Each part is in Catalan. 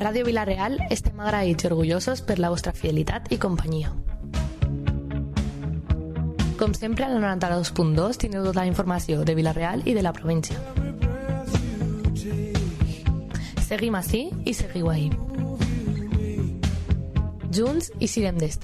Ràdio Vila-real estem agraïts i orgullosos per la vostra fidelitat i companyia. Com sempre, a la 92.2 tindreu tota la informació de Vila-real i de la província. Seguim ací i seguiu ahí. Junts i sirem d'esta.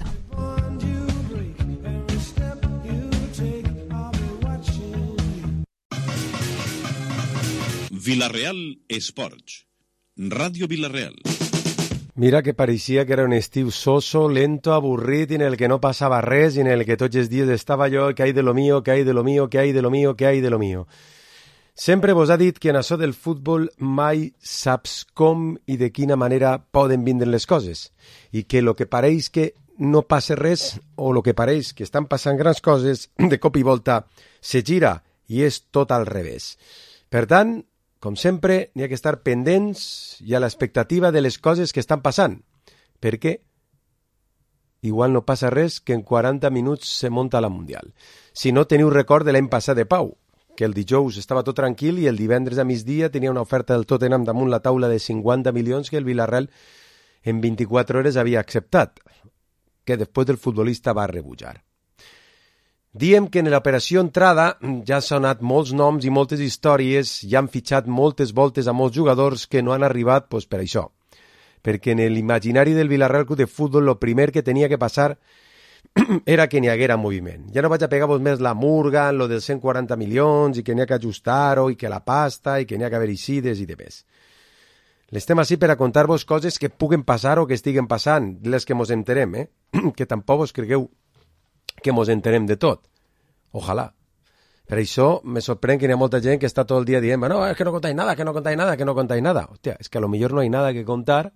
Vila-real Esports. Ràdio Vila-real. Mira que pareixia que era un estiu soso, lento, avorrit, en el que no passava res, i en el que tots els dies estava jo, que hay de lo mío, que hay de lo mío, que hay de lo mío, que hay de lo mío. Sempre vos ha dit que en això del futbol mai saps com i de quina manera poden vindre les coses, i que lo que pareix que no passa res, o lo que pareix que estan passant grans coses, de cop i volta se gira, i és tot al revés. Per tant, com sempre, n'hi ha que estar pendents i a l'expectativa de les coses que estan passant, perquè igual no passa res que en 40 minuts se munta la Mundial. Si no teniu record de l'any passat de Pau, que el dijous estava tot tranquil i el divendres a migdia tenia una oferta del Tottenham damunt la taula de 50 milions que el Villarreal en 24 hores havia acceptat, que després del futbolista va rebutjar. Diem que en l'operació entrada ja han sonat molts noms i moltes històries, ja han fitxat moltes voltes a molts jugadors que no han arribat per això. Perquè en l'imaginari del Villarreal Club de Futbol el primer que tenia que passar era que n'hi haguera moviment. Ja no vaig a pegar-vos més la murga en lo dels 140 milions i que n'hi ha que ajustar-ho i que la pasta i que n'hi ha que haver incides i de més. L'estem així per a contar-vos coses que puguen passar o que estiguen passant, les que mos enterem, que tampoc vos cregueu que mos enterem de tot. Ojalà. Per això me sorprèn que hi ha molta gent que està tot el dia dient no, és que no contáis nada, que no contáis nada, que no contáis nada. Hòstia, és que a lo millor no hi ha nada que contar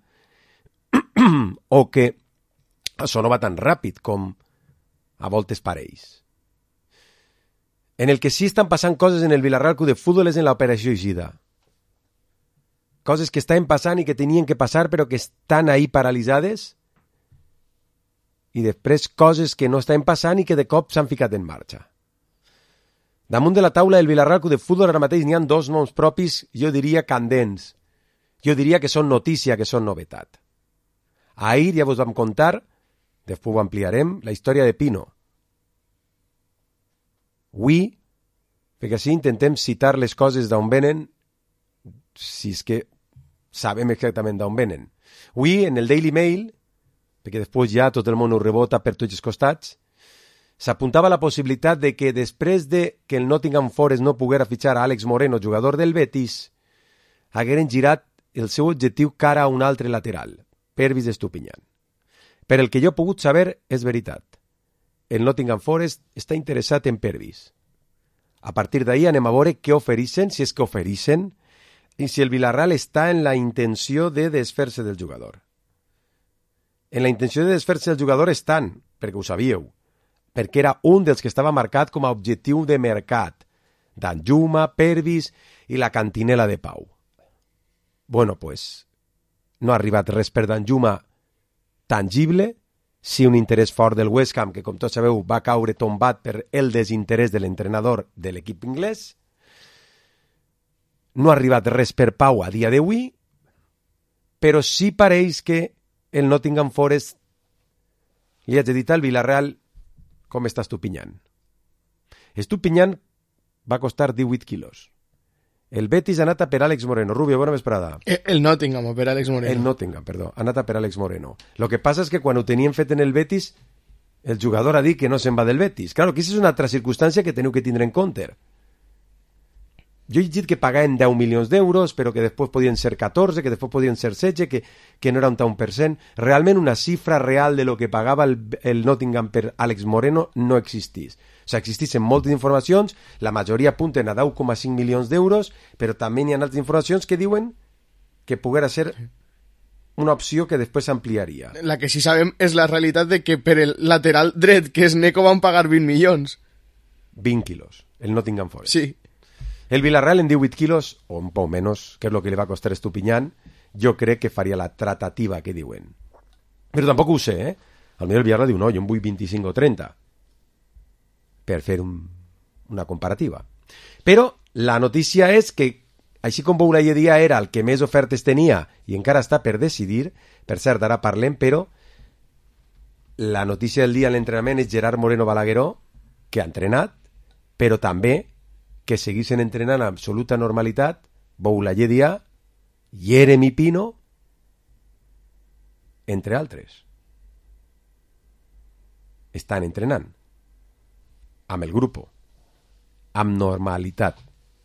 o que això no va tan ràpid com a voltes pareix. En el que sí estan passant coses en el Villarreal Club de Futbol és en l'operació eixida. Coses que estaven passant i que tenien que passar però que estan ahí paralitzades, i després coses que no estan passant i que de cop s'han ficat en marxa. Damunt de la taula del Villarreal Club de Futbol ara mateix n'hi ha dos noms propis, jo diria candents. Jo diria que són notícia, que són novetat. Ahir ja vos vam contar, després ho ampliarem, la història de Pino. Avui, perquè així intentem citar les coses d'on venen, si és que sabem exactament d'on venen. Avui, en el Daily Mail, perquè després ja tot el món ho rebota per tots els costats, s'apuntava la possibilitat de que després de que el Nottingham Forest no poguera fitxar a Àlex Moreno, jugador del Betis, hagueren girat el seu objectiu cara a un altre lateral, Pervis Estupiñán. Per el que jo he pogut saber, és veritat. El Nottingham Forest està interessat en Pervis. A partir d'ahir anem a veure què ofereixen, si és que ofereixen, i si el Villarreal està en la intenció de desfer-se del jugador. En la intenció de desfer-se del jugador estan, perquè ho sabíeu, perquè era un dels que estava marcat com a objectiu de mercat, Danjuma, Pervis i la cantinela de Pau. Bueno, pues, no ha arribat res per Danjuma tangible, sí un interès fort del West Ham, que com tots sabeu va caure tombat per el desinterès de l'entrenador de l'equip anglès. No ha arribat res per Pau a dia d'avui, però sí pareix que el Nottingham Forest li ha de dir al Villarreal com està Estupiñán. Estupiñán va costar 18 quilos. El Betis ha anat a per Àlex Moreno. Rubio, bona vesprada. El Nottingham per Àlex Moreno. El Nottingham, perdó. Ha anat a per Àlex Moreno. Lo que passa és que quan ho tenien fet en el Betis, el jugador ha dit que no se'n va del Betis. Claro, que aquesta és una altra circumstància que teniu que tindre en compte. Jo he dit que pagaven 10 milions d'euros, però que després podien ser 14, que després podien ser 16, que no era un tant %. Realment una xifra real de lo que pagava el Nottingham per Àlex Moreno no existís. O sigui, existissin moltes informacions, la majoria apunten a 10,5 milions d'euros, però també hi ha altres informacions que diuen que poguera ser una opció que després s'ampliaria. La que sí sabem és la realitat de que per el lateral dret, que és Neco, van pagar 20 milions. 20 quilos, el Nottingham Forest. Sí. El Villarreal en 18 quilos, o un poc menys, que és el que li va costar Estupiñán, jo crec que faria la tratativa que diuen. Però tampoc ho sé, eh? Al millor el Villarreal diu, no, jo en vull 25 o 30, per fer una comparativa. Però la notícia és que així com Boulaye Dia era el que més ofertes tenia i encara està per decidir, per cert, ara parlem, però la notícia del dia a l'entrenament és Gerard Moreno Balagueró, que ha entrenat, però també que seguissin entrenant amb absoluta normalitat Boulaye Dia, Jeremy Pino, entre altres. Estan entrenant amb el grup, amb normalitat.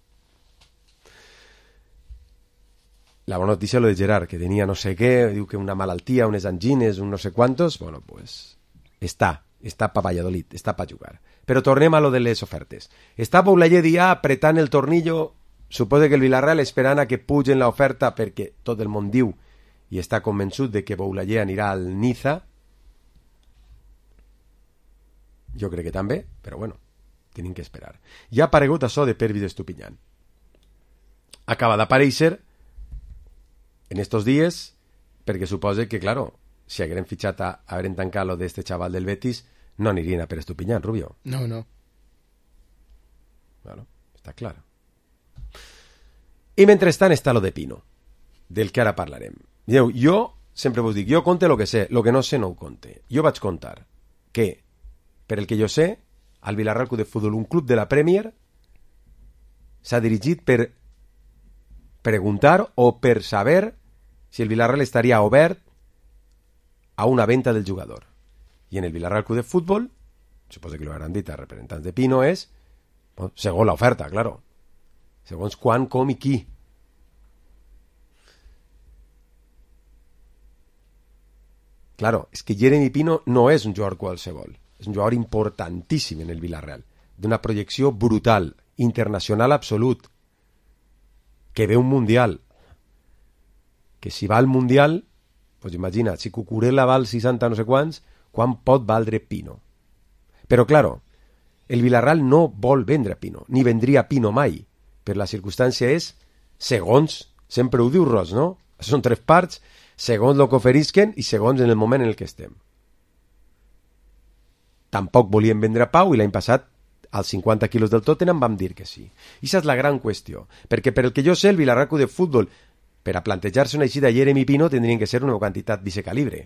La bona notícia és lo de Gerard, que tenia no sé què, diu que una malaltia, unes angines, un no sé quantos, bueno, pues està pa Valladolid, està pa jugar. Però tornem a lo de les ofertes. Està Boulaye Dia apretant el tornillo, suposa que el Villarreal esperant a que pugen l'oferta perquè tot el món diu i està convençut de que Boulaye anirà al Niza. Jo crec que també, però bueno, tenim que esperar. Ja ha aparegut això de Pervis Estupiñán. Acaba d'aparèixer en estos días, perquè suposa que, claro, si hagueren fitxat hagueren tancat lo d'este xaval del Betis, no anirien a Per Estupiñán, Rubio. No. Claro, està clar. I mentrestant està lo de Pino, del que ara parlarem. Jo sempre vos dic, jo conte lo que sé, lo que no sé no ho conte. Jo vaig contar que, per el que jo sé, al Villarreal Club de Futbol, un club de la Premier, s'ha dirigit per preguntar o per saber si el Villarreal estaria obert a una venta del jugador. I en el Villarreal Club de Futbol, suposo que lo hauran dit a representants de Pino, és, bueno, segons l'oferta, claro. Segons quan, com i qui. Claro, és que Jeremy Pino no és un jugador qualsevol. És un jugador importantíssim en el Villarreal. D'una projecció brutal, internacional absolut. Que ve un Mundial. Que si va al Mundial, pues imagina, si Cucurella val 60 no sé quants, quan pot valdre Pino? Però, claro, el Villarreal no vol vendre Pino, ni vendria Pino mai. Però la circumstància és, segons, sempre ho diu Ros, no? Són tres parts, segons el que oferisquen i segons en el moment en el que estem. Tampoc volien vendre Pau i l'any passat als 50 quilos del Tottenham vam dir que sí. I aquesta és la gran qüestió, perquè per el que jo sé el Villarreal Club de Futbol, per a plantejar-se una eixida Jeremy Pino tindrien que ser una quantitat d'aquest calibre.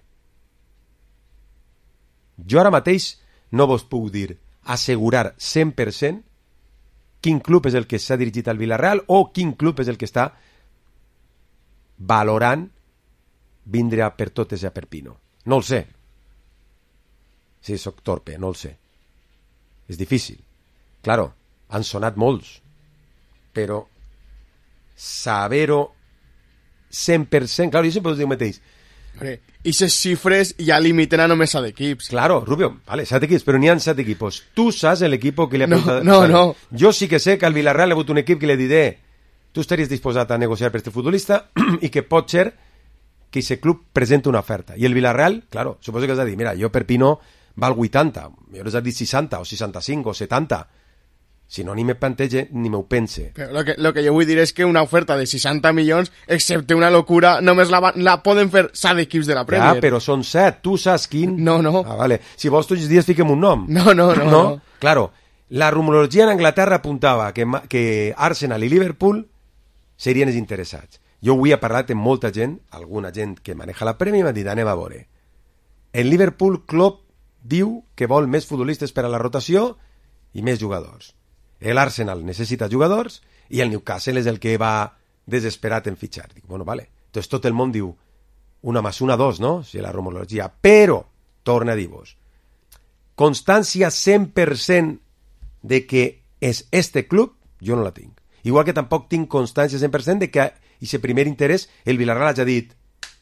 Jo ara mateix no vos puc dir, assegurar 100% quin club és el que s'ha dirigit al Villarreal o quin club és el que està valorant vindre per totes a per Pino. No el sé. Si sóc torpe, no el sé. És difícil. Claro, han sonat molts, però saber-ho 100%, claro, jo sempre us dic mateix. I ces xifres ja limiten a només 7 equips. Claro, Rubio, vale, 7 equips, però n'hi ha 7 equipos. Tu saps l'equip que li ha preguntat... No. Jo sí que sé que al Villarreal hi ha hagut un equip que li diré tu estaries disposat a negociar per este futbolista i que pot ser que aquest club presenta una oferta. I el Villarreal, claro, suposo que has de dir, mira, jo per Pino val 80, jo has dit 60 o 65 o 70. Si no, ni me plantege ni me ho pense. Però lo que jo vull dir és que una oferta de 60 milions, excepte una locura, només la poden fer 7 equips de la Premier. Ja, però són 7. Tu saps quin? No. Ah, vale. Si vols tots els dies fiquem un nom. No. Claro, la rumorologia en Anglaterra apuntava que Arsenal i Liverpool serien els interessats. Jo avui he parlat amb molta gent, alguna gent que maneja la Premier, i m'ha dit, anem a veure. El Liverpool Club diu que vol més futbolistes per a la rotació i més jugadors. El Arsenal necessita jugadors i el Newcastle és el que va desesperat en fitxar. Dic, bueno, vale. Entonces tot el món diu 1 más 1, 2, no? Si la rumorologia. Però, torna a dir-vos, constància 100% de que és este club, jo no la tinc. Igual que tampoc tinc constància 100% de que aquest primer interès el Villarreal hagi dit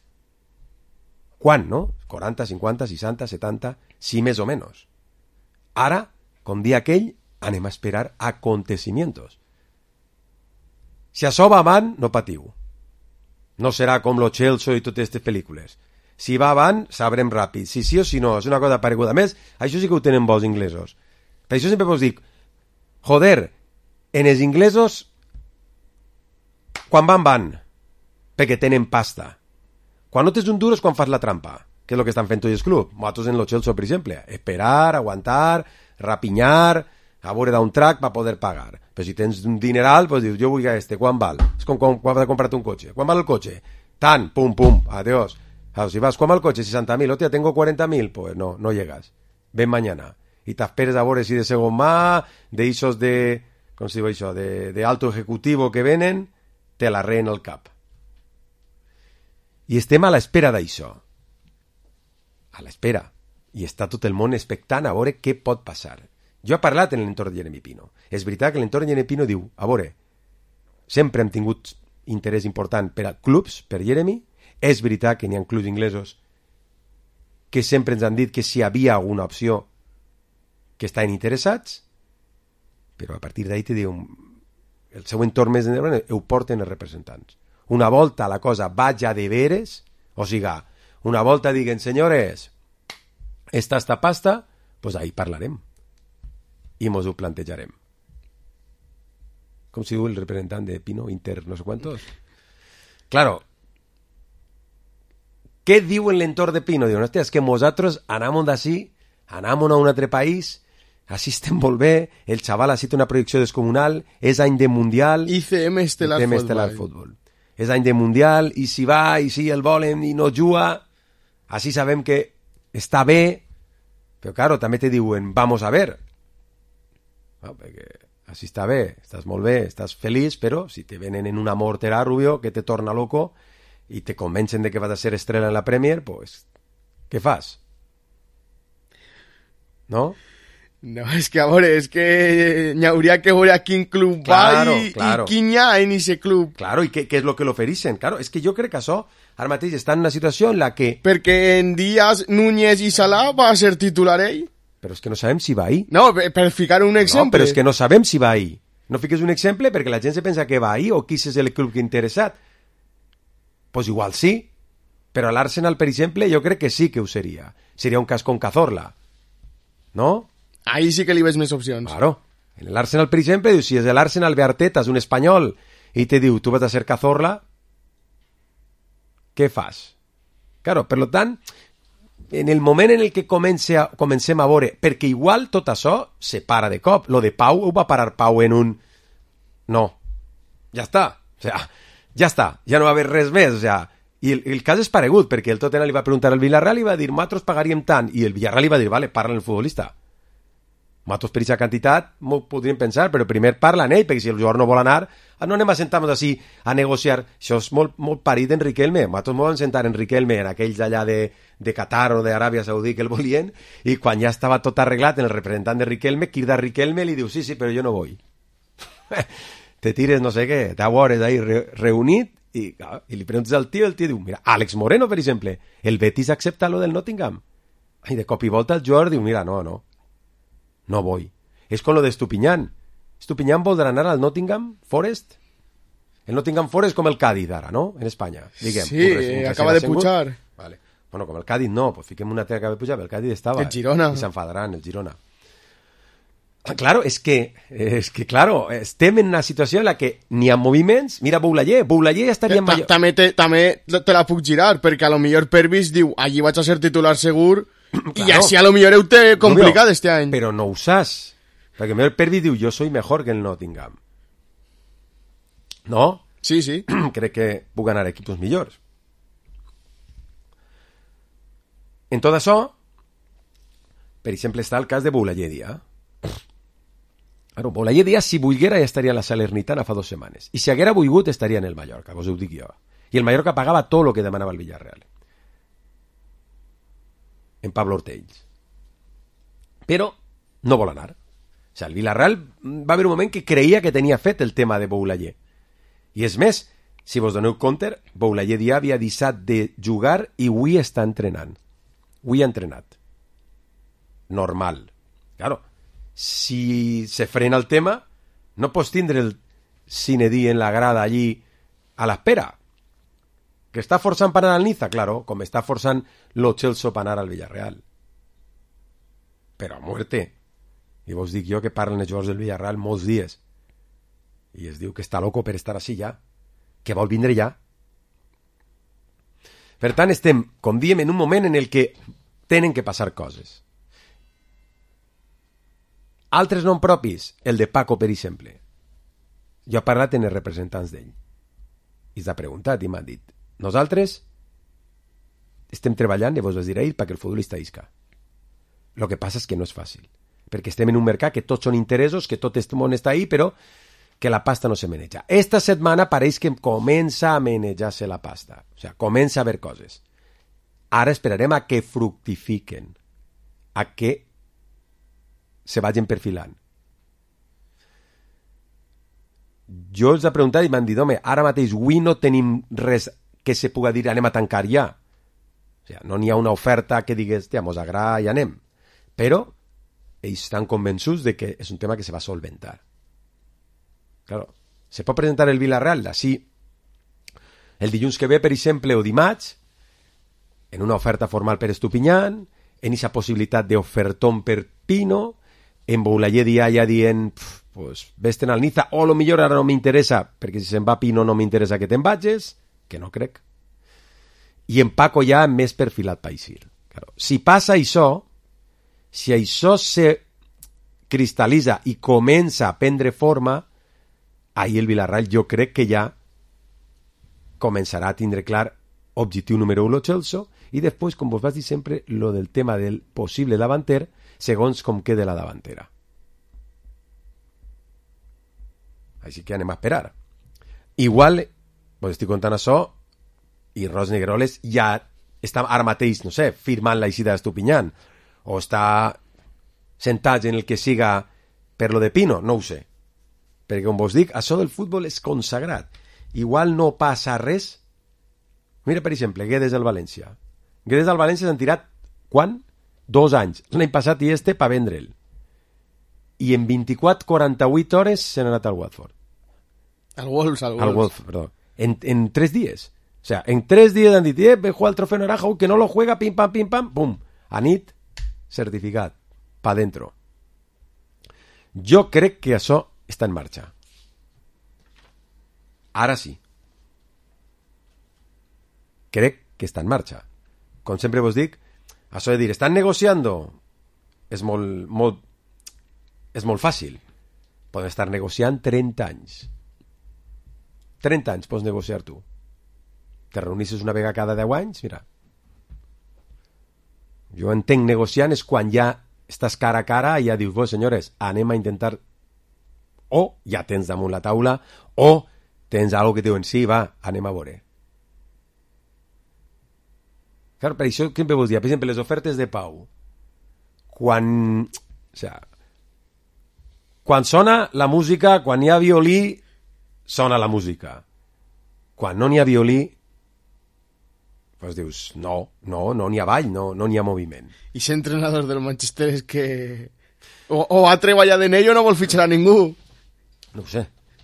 quan, no? 40, 50, 60, 70, sí, més o menys. Ara, com dia aquell, anem a esperar acontecimientos. Si això va avant, no patiu. No serà com lo Chelsea i totes aquestes pel·lícules. Si va avant, sabrem ràpid. Si sí o si no, és una cosa pareguda. A més, això sí que ho tenen bons inglesos. Per això sempre vos dic, joder, en els inglesos, quan van, perquè tenen pasta. Quan no tens un duro és quan fas la trampa, que és el que estan fent tots els clubs. Nosaltres en lo Chelsea, per exemple. Esperar, aguantar, rapinyar, a veure d'un track va poder pagar. Però si tens un dineral, doncs dius, jo vull este, quan val? És com quan vas a comprar-te un cotxe. Quan val el cotxe? Tant, pum, pum, adiós. Claro, si vas, ¿cuál el coche? 60.000, hostia, tengo 40.000, pues no llegas. Ven mañana. Y te esperes a veure si de segon mà, de isos de, com se diu això, de alto ejecutivo que venen, te la reen el cap. I estem a l'espera d'això. A l'espera. I està tot el món expectant a veure què pot passar. Jo he parlat en l'entorn de Jeremy Pino. És veritat que l'entorn de Jeremy Pino diu, a veure, sempre hem tingut interès important per a clubs, per Jeremy. És veritat que n'hi ha clubs inglesos que sempre ens han dit que si hi havia alguna opció que estaven interessats, però a partir d'ahí te diu el seu entorn més endavant ho porten els representants. Una volta la cosa vaja de veres, o sigui, una volta diguen, senyores, esta pasta, pues ahí parlarem i mos ho plantejarem. Com si diu el representant de Pino, Inter, no sé quantos. Claro, què diu en l'entorn de Pino? Diuen, hòstia, és que nosaltres anàmon d'ací, anàmon a un altre país, així estem molt bé, el xaval ha sigut una projecció descomunal, és any de Mundial... ICM Estelar Fútbol. És any de Mundial, i si va, i si el volen, i no juga, així sabem que està bé, però claro, també te diuen, vamos a ver. No, perquè així està bé, estàs molt bé, estàs feliç, però si te venen en una mortera, Rubio, que te torna loco, i te convencen de que vas a ser estrella en la Premier, pues, què fas? No? No, és que a veure, és que n'hi hauria que veure a quin club claro, va i claro. quin hi ha en aquest club. Claro, i què és el que l'ofereixen? Claro, és que jo crec que això ara mateix està en una situació en la que... Perquè en Díaz, Núñez i Salah va ser titular ell. Però és que no sabem si va ahí. No, per ficar un exemple. No, però és que no sabem si va ahí. No fiques un exemple perquè la gent se pensa que va ahí o qui és el club que interessat. Pues igual sí, però a l'Arsenal, per exemple, jo crec que sí que ho seria. Seria un cas con Cazorla, ¿no? Ahí sí que li veig més opcions. Claro. En l'Arsenal, per exemple, diu, si és l'Arsenal ve Arteta, és un espanyol, i te diu, tu vas a ser Cazorla, què fas? Claro, per tant, en el moment en el que comencem a veure, perquè igual tot això se para de cop. Lo de Pau ho va parar Pau en un... No. Ja està. O sea, ja està, ja no va haver res més, o sea, i el cas és paregut, perquè el Tottenham li va preguntar al Villarreal i va dir, nosaltres pagaríem tant, i el Villarreal li va dir, vale, parla el futbolista. Nosaltres per aquesta quantitat m'ho podríem pensar, però primer parla en ell, perquè si el jugador no vol anar, no anem a sentar-nos així a negociar. Això és molt parit en Riquelme. Nosaltres ens vam sentar en Riquelme, en aquells allà de Qatar o d'Aràbia Saudí que el volien, i quan ja estava tot arreglat, en el representant de Riquelme, crida Riquelme i li diu, sí, però jo no vull. Te tires no sé què, t'aguores ahí reunit i li preguntes al tio, el tio diu, mira, Àlex Moreno, per exemple, el Betis accepta lo del Nottingham. I de cop i volta el jugador diu, mira, no vull. És com lo de Estupiñán. Estupiñán voldrà anar al Nottingham Forest? El Nottingham Forest com el Cádiz ara, no? En Espanya, diguem. Sí, acaba de pujar. Vale. Bueno, com el Cádiz no, pues fiquem una tela que acaba de pujar, el Cádiz estava. El Girona. I s'enfadaran, el Girona. Claro, és que claro, estem en una situació en la que n'hi ha moviments. Mira Boulaye ja estaria en Mallorca. També te la puc girar, perquè a lo millor Pervis diu, allí vaig a ser titular segur, claro. I així a lo millor ho té complicat este any. Però no ho saps, perquè el Pervis diu, jo soy mejor que el Nottingham. No? Sí. Crec que puc anar a equipos millors. En tot això, per exemple, està el cas de Boulaye Dia. Claro, Boulaye Díaz, si volguera, ja estaria a la Salernitana fa 2 setmanes. I si haguera volgut, estaria en el Mallorca, vos ho dic jo. I el Mallorca pagava tot el que demanava el Villarreal. En Pablo Ortells. Però no vol anar. O sigui, el Villarreal va haver un moment que creia que tenia fet el tema de Boulaye. I és més, si vos doneu compte, Boulaye Díaz havia deixat de jugar i avui està entrenant. Avui ha entrenat. Normal. Claro. Si se frena el tema, no pots tindre el Zinedine en la grada allí a l'espera. Que està forçant per anar al Niza, claro, com està forçant lo Chelsea per anar al Villarreal. Però a muerte. I vos dic jo que parlen els jugadors del Villarreal molts dies. I es diu que està loco per estar així ja. Que vol vindre ja. Per tant, estem, com diem, en un moment en el que tenen que passar coses. Altres noms propis, el de Paco, per exemple. Jo he parlat amb els representants d'ell. I s'ha preguntat i m'han dit, nosaltres estem treballant, i vos vas dir a ell, perquè el futbolista isca. El que passa és que no és fàcil, perquè estem en un mercat que tots són interessos, que tot el món està ahí, però que la pasta no se maneja. Esta setmana pareix que comença a manejar-se la pasta. O sigui, comença a haver coses. Ara esperarem a que fructifiquen, a que se vagin perfilant. Jo els he preguntat i m'han dit, home, ara mateix avui no tenim res que se puga dir anem a tancar ja. O sigui, no n'hi ha una oferta que digués, tia, mos agrada i anem. Però ells estan convençuts de que és un tema que se va solventar. Claro, se pot presentar el Villarreal d'ací el dilluns que ve, per exemple, o dimarts, en una oferta formal per Estupiñán, en aquesta possibilitat d'ofertón per Pino, en Boulaye ja dient, pues, vés-te'n al Niza, o lo millor ara no m'interessa, perquè si se'n va Pino no m'interessa que te'n vagis, que no crec. I en Paco ja més perfilat per eixir. Claro, si passa això, si això se cristal·litza i comença a prendre forma, ahir el Villarreal jo crec que ja començarà a tindre clar objectiu número 1 el Chelsea i després, com vos vas dir sempre, lo del tema del possible davanter segons com quede la davantera. Així que anem a esperar. Igual, vos estic contant això i Ros Negroles ja està ara mateix, no sé, firmant l'eixida d'Estupiñán o està sentat en el que siga per lo de Pino, no ho sé. Perquè, com vos dic, això del futbol és consagrat. Igual no passa res. Mira, per exemple, Guedes del València. Guedes del València s'han tirat, quan? 2 anys. L'any passat i per vendre'l. I en 24-48 hores s'han anat al Watford. Al Wolves. Al Wolves, perdó. En 3 dies. O sea, en 3 dies han dit, ve jugar el trofeo naranja, que no lo juega, pim, pam, pum. A nit, certificat. Pa dentro. Jo crec que això està en marxa. Ara sí. Crec que està en marxa. Com sempre vos dic, això de dir, estan negociando, és molt fàcil. Poden estar negociant 30 anys. 30 anys pots negociar tu. Te reunisses una vegada cada 10 anys, mira. Jo entenc negociant és quan ja estàs cara a cara i ja dius, vos, senyores, anem a intentar, o ja tens damunt la taula, o tens algo que diuen, sí, va, anem a veure. Clar, per això sempre vos dia, per exemple, les ofertes de Pau, quan sona la música, quan hi ha violí, sona la música. Quan no n'hi ha violí, pues dius, no n'hi ha ball, no n'hi ha moviment. I ese entrenador del Manchester és que o ha treballat en ello o no vol fitxar a ningú. No ho sé.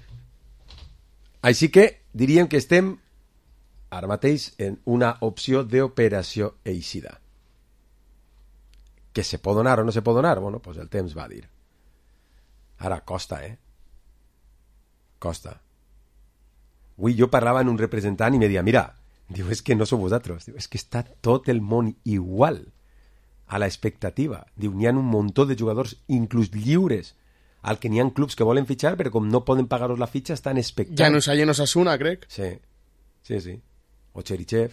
Així que diríem que estem ara mateix en una opció d'operació eixida. Que se pot donar o no se pot donar? Bueno, pues el temps va dir. Ara, costa, Costa. Avui jo parlava amb un representant i me deia, mira, diu, és que no sou vosaltres, diu, és que està tot el món igual a la expectativa. Diu, n'hi ha un muntó de jugadors inclús lliures al que n'hi ha clubs que volen fitxar, però com no poden pagar-los la fitxa, estan expectant. Ja no s'ha lleno Osasuna, crec. Sí. O Cherichev.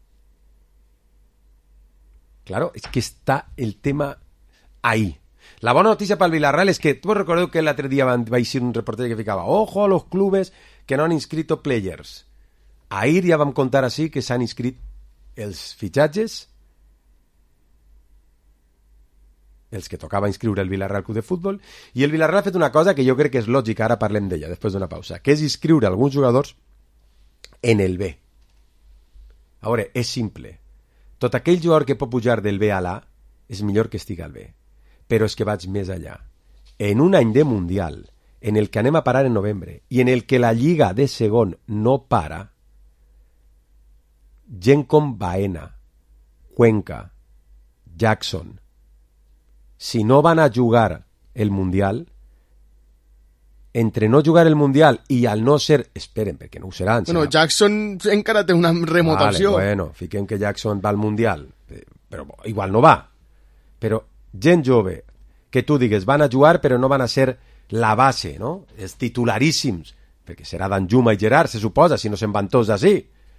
Claro, és que està el tema ahí. La bona notícia pel Villarreal és que, tu recordeu que l'altre dia va eixir un reporter que ficava, ojo a los clubes que no han inscrito players. Ahir ja vam contar així que s'han inscrit els fitxatges, els que tocava inscriure el Villarreal Club de Futbol, i el Villarreal ha fet una cosa que jo crec que és lògica, ara parlem d'ella, després d'una pausa, que és inscriure alguns jugadors en el B. A veure, és simple. Tot aquell jugador que pot pujar del B a l'A és millor que estigui al B. Però és que vaig més allà. En un any de Mundial, en el que anem a parar en novembre, i en el que la Lliga de segon no para, gent com Baena, Cuenca, Jackson, si no van a jugar el Mundial, entre no jugar el Mundial i al no ser... Esperen, perquè no ho seran. Bueno, Jackson encara té una remotació. Vale, bueno, fiquem que Jackson va al Mundial, però igual no va. Però gent jove que tu digues van a jugar però no van a ser la base, no? Els titularíssims, perquè serà Danjuma i Gerard, se suposa, si no se'n van tots d'ací.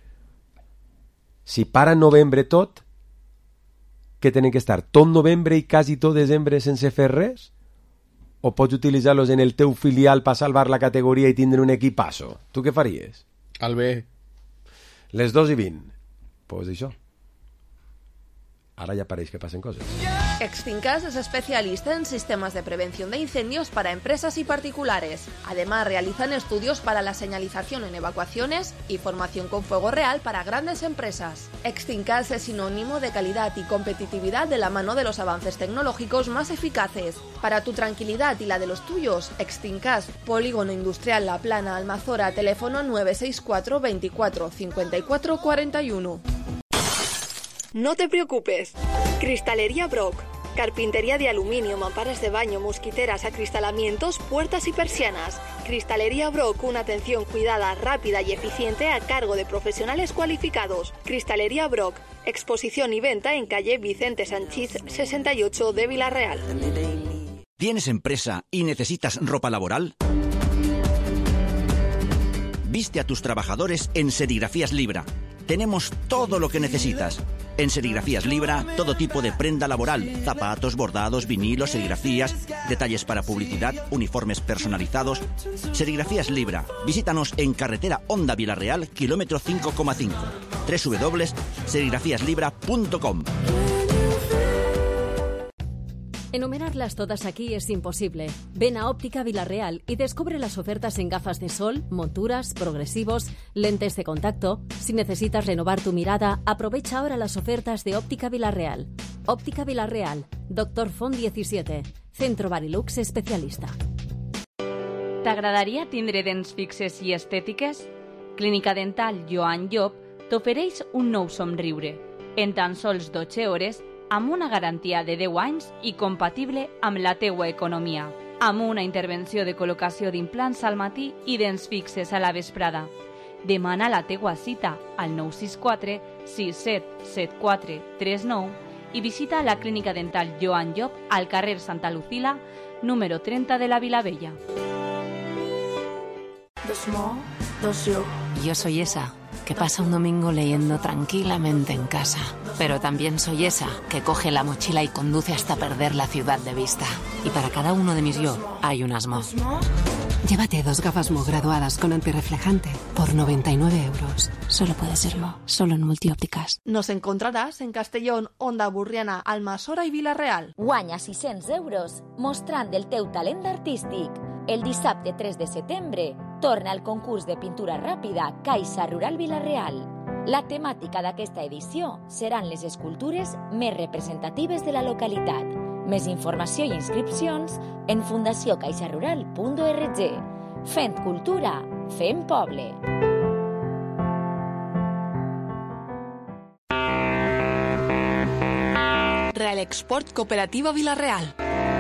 Si para novembre tot, que tenen que estar tot novembre i quasi tot desembre sense fer res? O pots utilitzar-los en el teu filial per salvar la categoria i tindre un equipasso? Tu què faries? Al B. Les 2:20. Pues això. Ahora ya parece que pasen cosas. Extincas es especialista en sistemas de prevención de incendios para empresas y particulares. Además, realizan estudios para la señalización en evacuaciones y formación con fuego real para grandes empresas. Extincas es sinónimo de calidad y competitividad de la mano de los avances tecnológicos más eficaces. Para tu tranquilidad y la de los tuyos, Extincas, Polígono Industrial La Plana, Almazora, teléfono 964 24 54 41. No te preocupes. Cristalería Brock. Carpintería de aluminio, mamparas de baño, mosquiteras, acristalamientos, puertas y persianas. Cristalería Brock, una atención cuidada, rápida y eficiente a cargo de profesionales cualificados. Cristalería Brock. Exposición y venta en calle Vicente Sanchís 68 de Villarreal. ¿Tienes empresa y necesitas ropa laboral? Viste a tus trabajadores en Serigrafías Libra. Tenemos todo lo que necesitas. En Serigrafías Libra, todo tipo de prenda laboral, zapatos, bordados, vinilos, serigrafías, detalles para publicidad, uniformes personalizados. Serigrafías Libra. Visítanos en carretera Honda Villarreal, kilómetro 5,5. www.serigrafíaslibra.com. Enumerarlas todas aquí es imposible. Ven a Óptica Villarreal y descubre las ofertas en gafas de sol, monturas, progresivos, lentes de contacto. Si necesitas renovar tu mirada, aprovecha ahora las ofertas de Óptica Villarreal. Óptica Villarreal, Dr. Font 17, Centro Barilux especialista. T'agradaria tindre dents fixes i estètiques? Clínica Dental Joan Llop t'ofereix un nou somriure. En tan sols 12 hores, amb una garantia de 10 anys i compatible amb la teua economia. Amb una intervenció de col·locació d'implants al matí i dents fixes a la vesprada. Demana la teua cita al 964 6774 39 i visita la Clínica Dental Joan Llop al carrer Santa Lucila, número 30 de la Vilavella. Yo soy esa que pasa un domingo leyendo tranquilamente en casa. Pero también soy esa que coge la mochila y conduce hasta perder la ciudad de vista. Y para cada uno de mis yo hay un Asmo. Llévate 2 gafas Mo graduadas con antirreflejante por 99 euros. Solo puede ser Mo, solo en Multiópticas. Nos encontrarás en Castellón, Onda Burriana, Almassora i Vila-real. Guanya 600 euros mostrant el teu talent artístic. El dissabte 3 de setembre torna al concurs de pintura ràpida Caixa Rural Vila-real. La temàtica d'aquesta edició seran les escultures més representatives de la localitat. Més informació i inscripcions en fundaciocaixarural.org. Fent cultura, fent poble. Real Export Cooperativa Villarreal.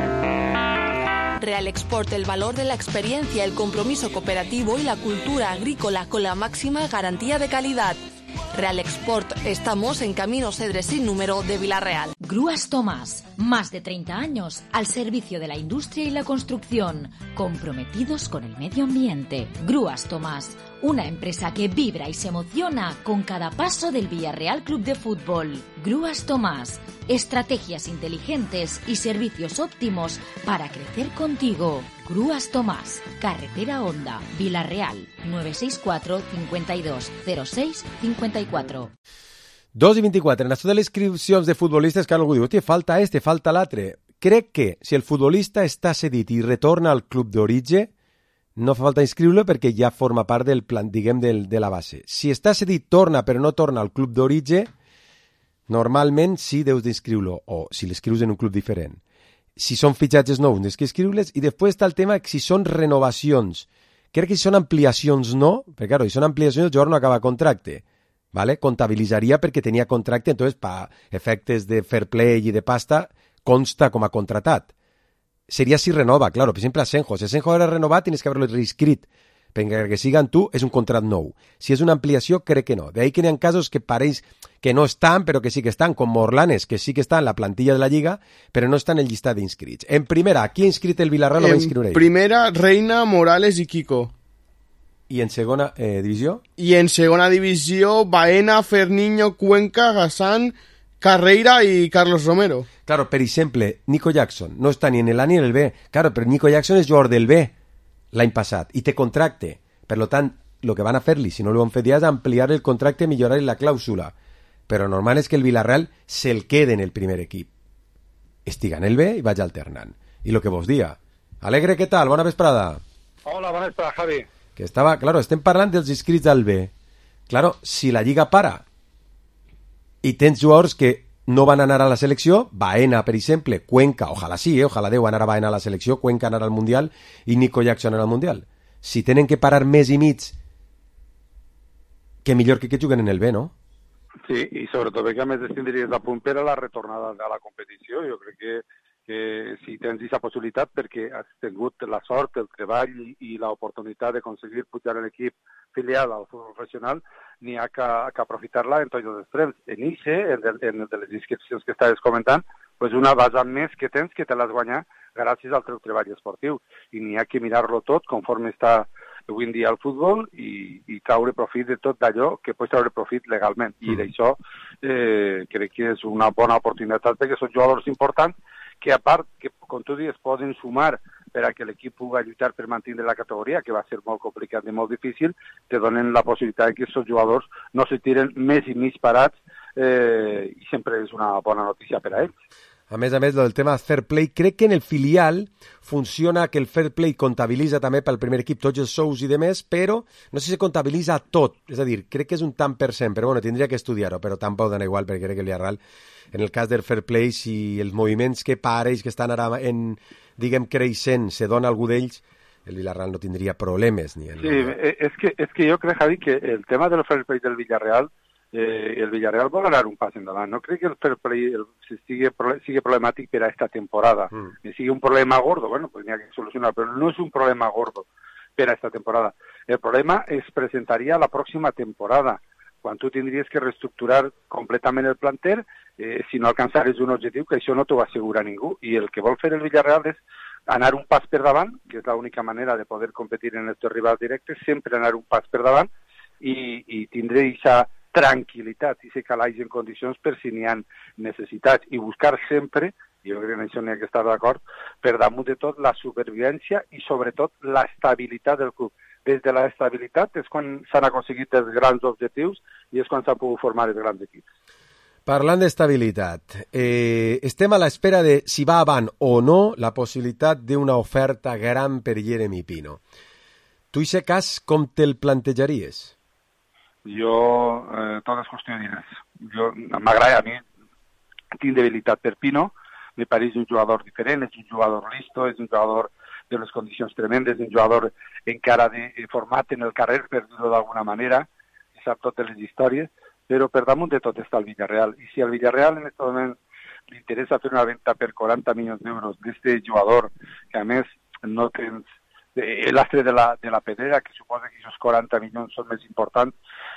Real Export, el valor de la experiencia, el compromiso cooperativo y la cultura agrícola con la máxima garantía de calidad. Real Export, estamos en Camino Cedres sin número de Villarreal. Grúas Tomás, más de 30 años al servicio de la industria y la construcción, comprometidos con el medio ambiente. Grúas Tomás, una empresa que vibra y se emociona con cada paso del Villarreal Club de Fútbol. Grúas Tomás, estrategias inteligentes y servicios óptimos para crecer contigo. Grúas Tomás, carretera Honda, Villarreal, 964 52 06 54. 2:24. En això de les inscripcions de futbolistes, que algú diu, hòstia, falta este, falta l'altre. Crec que si el futbolista està cedit i retorna al club d'origen, no fa falta inscriure-lo perquè ja forma part del plan, diguem, de la base. Si està cedit, torna, però no torna al club d'origen, normalment sí deus d'inscriure-lo, o si l'escrius en un club diferent. Si són fitxatges nous, tens que escriure-les, i després està el tema que si són renovacions. Crec que si són ampliacions no, perquè claro, si són ampliacions el jugador no acaba contracte, ¿vale? Contabilitzaria perquè tenia contracte, entonces per efectes de fair play i de pasta consta com a contratat. Seria si renova, claro, per exemple Asenjo. Si Asenjo era renovat tienes que haberlo reescrit, perquè siguen tu és un contrat nou. Si és una ampliació, crec que no. D'ahí que n'hi ha casos que pareix que no estan, però que sí que estan, com Morlanes, que sí que està en la plantilla de la Lliga, però no està en el llistat d'inscrits. En primera, qui ha inscrit el Villarreal o va inscriure ell? En primera, Reina, Morales i Kiko. I en segona divisió? I en segona divisió, Baena, Ferniño, Cuenca, Gassan, Carreira i Carlos Romero. Claro, per exemple, Nico Jackson no està ni en el A ni en el B. Claro, però Nico Jackson és jugador del B l'any passat i té contracte. Per tant, el que van a fer-li, si no ho han fet ja, és ampliar el contracte i millorar la clàusula. Però normal és que el Villarreal se'l quede en el primer equip. Estiga en el B i vaig alternant. I el que vos dia. Alegre, què tal? Bona vesprada. Hola, bona vesprada, Javi. Que estava, claro, estem parlant dels inscrits al B. Claro, si la Lliga para i tens jugadors que no van anar a la selecció, Baena, per exemple, Cuenca, ojalà sí, ojalà Déu anar a Baena a la selecció, Cuenca anar al Mundial i Nico Jackson anar al Mundial. Si tenen que parar més i mig, que millor que juguen en el B, no? Sí, i sobretot perquè a més tindries a punt per a la retornada de la competició. Jo crec que si tens aquesta possibilitat, perquè has tingut la sort, el treball i l'oportunitat d'aconseguir pujar l'equip filial al futbol professional, n'hi ha que aprofitar-la en tots els extrems. En ICE, en de les inscripcions que estaves comentant, pues una base més que tens que te l'has guanyat gràcies al teu treball esportiu. I n'hi ha que mirar-lo tot conforme està avui en dia el futbol i traure profit de tot d'allò que pots treure profit legalment. I d'això crec que és una bona oportunitat perquè són jugadors importants que a part, que com tu dius, poden sumar per a que l'equip pugui lluitar per mantenir la categoria, que va ser molt complicat i molt difícil, te donen la possibilitat que aquests jugadors no se tiren més i mig parats i sempre és una bona notícia per a ells. A més, el tema fair play, crec que en el filial funciona que el fair play comptabilitza també pel primer equip tots els sous i demés, però no sé si comptabilitza tot. És a dir, crec que és un tant per cent, però bueno, tindria que estudiar-ho, però tampoc dona igual, perquè crec que el Villarreal, en el cas del fair play, si els moviments que pareix, que estan ara diguem, creixent, se dona algú d'ells, el Villarreal no tindria problemes. Sí, és que jo crec, Javi, que el tema del fair play del Villarreal el Villarreal vol anar un pas endavant. No crec que el fair play sigui problemàtic per a esta temporada. Si sigui un problema gordo, bueno, pues n'hi ha que solucionar, però no és un problema gordo per a esta temporada. El problema es presentaria la pròxima temporada, quan tu tindries que reestructurar completament el planter si no alcançares un objectiu, que això no t'ho assegura ningú. I el que vol fer el Villarreal és anar un pas per davant, que és l'única manera de poder competir en estos rivals directes, sempre anar un pas per davant i tindre aquesta tranquil·litat i ser calaix en condicions per si n'hi ha necessitats i buscar sempre, jo crec que en això n'hi ha que estar d'acord, per damunt de tot la supervivència i sobretot l'estabilitat del club. Des de l'estabilitat és quan s'han aconseguit els grans objectius i és quan s'han pogut formar els grans equips. Parlant d'estabilitat, estem a l'espera de si va avant o no la possibilitat d'una oferta gran per Jeremy Pino. Tu, i cas, com te'l plantejaries? Jo, tot és qüestió de diners. M'agrada, a mi, tinc debilitat per Pino, me pareix un jugador diferent, és un jugador listo, és un jugador de les condicions tremendes, un jugador encara de format en el carrer, per dir-ho d'alguna manera, sap totes les històries, però per damunt de tot està el Villarreal. I si al Villarreal en aquest moment li interessa fer una venda per 40 milions d'euros d'aquest jugador, que a més no tens l'astre de la Pedrera, que suposa que aquests 40 milions són més importants.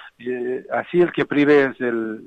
Així el que priva és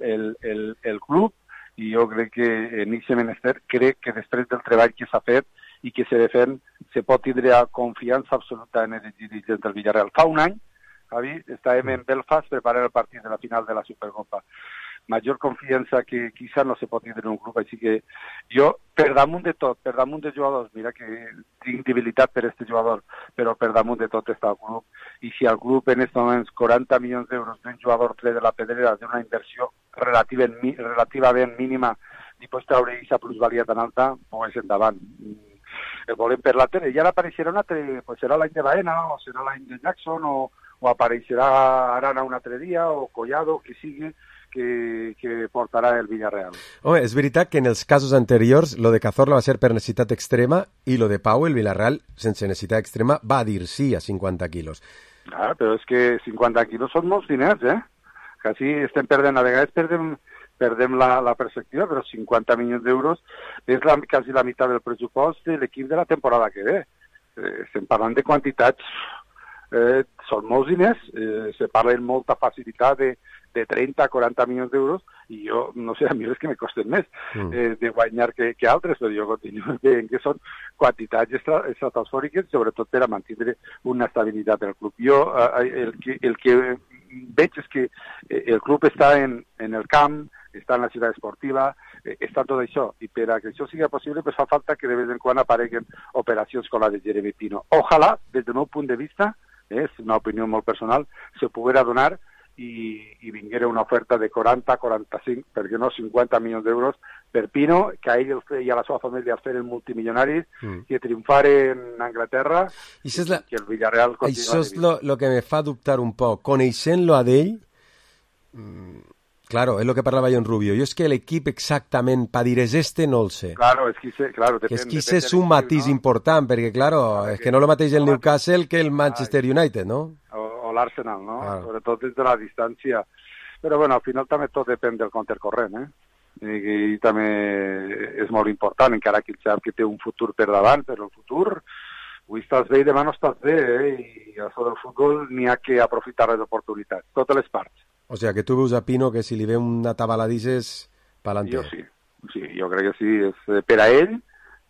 el club, i jo crec que en aquest menester, crec que després del treball que s'ha fet i que s'ha de fer, se pot tindre confiança absoluta en els dirigents del Villarreal. Fa un any, Javi, estàvem en Belfast preparant el partit de la final de la Supercopa. Major confiança que quizá no se pot tindre en un club, així que jo, per damunt de tot, per damunt de jugadors, mira que tinc debilitat per aquest jugador, però per damunt de tot està el club, i si el club en aquests moments 40 milions d'euros d'un jugador de la Pedrera, d'una inversió relativament mínima, i pots treure aquesta plusvalia tan alta, pues endavant. El volem per la tele, i ara apareixerà un altre, pues serà l'any de Baena, o serà l'any de Jackson, o apareixerà Arana un altre dia, o Collado, que sigui, que portarà el Villarreal. Home, és veritat que en els casos anteriors lo de Cazorla va ser per necessitat extrema i lo de Pau, el Villarreal, sense necessitat extrema, va dir sí a 50 quilos. Però és que 50 quilos són molts diners, Quasi estem perdent, a vegades perdem la perspectiva, però 50 milions d'euros és quasi la meitat del pressupost de l'equip de la temporada que ve. Estem parlant de quantitats són molts diners, se parla amb molta facilitat de 30-40 milions d'euros, i jo, no sé, a mi és que me costen més de guanyar que altres, però jo continuo veient que són quantitats estratosfèriques, sobretot per a mantenir una estabilitat del club. Jo el que veig és que el club està en el camp, està en la ciutat esportiva, està tot això, i per a que això sigui possible pues fa falta que de vez en quan apareguen operacions com la de Jeremy Pino. Ojalà, des del meu punt de vista, és una opinió molt personal, se poguera donar i vinguera una oferta de 40, 45, perquè no 50 milions d'euros per Pino, que a ell i a la seva família el feren multimilionaris, que triomfaren en Anglaterra, i que el Villarreal continua. Això és lo que me fa dubtar un poc. Coneixent-lo a d'ell, claro, es lo que parlava jo en Rubio. Jo és que l'equip exactament, pa dir és no el sé. Claro, és que és un matís important, perquè, claro, és que no lo mateix el Newcastle que el Manchester United, no? O l'Arsenal, no? Sobretot des de la distància. Però, bueno, al final també tot depèn del compte corrent, I també és molt important, encara que ell sap que té un futur per davant, però el futur, avui estàs bé i demà no estàs bé, I això del futbol n'hi ha que aprofitar les oportunitats, totes les parts. O sea, que tu veus a Pino que si li ve una tabaladisses, pa'lante. Jo sí, jo crec que sí. És per a ell,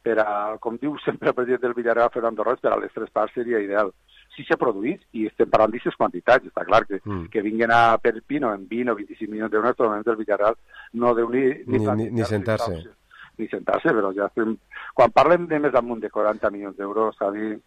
com diu sempre el president del Villarreal, Fernando Roig, per a les tres parts seria ideal. Si s'ha produït, i estem parlant d'aquestes quantitats, està clar que vinguin a per Pino en 20 o 25 milions d'euros, probablement del Villarreal no deu ni sentar-se. Ni sentar-se, però ja estem... Quan parlem de més amunt de 40 milions d'euros, s'ha dit...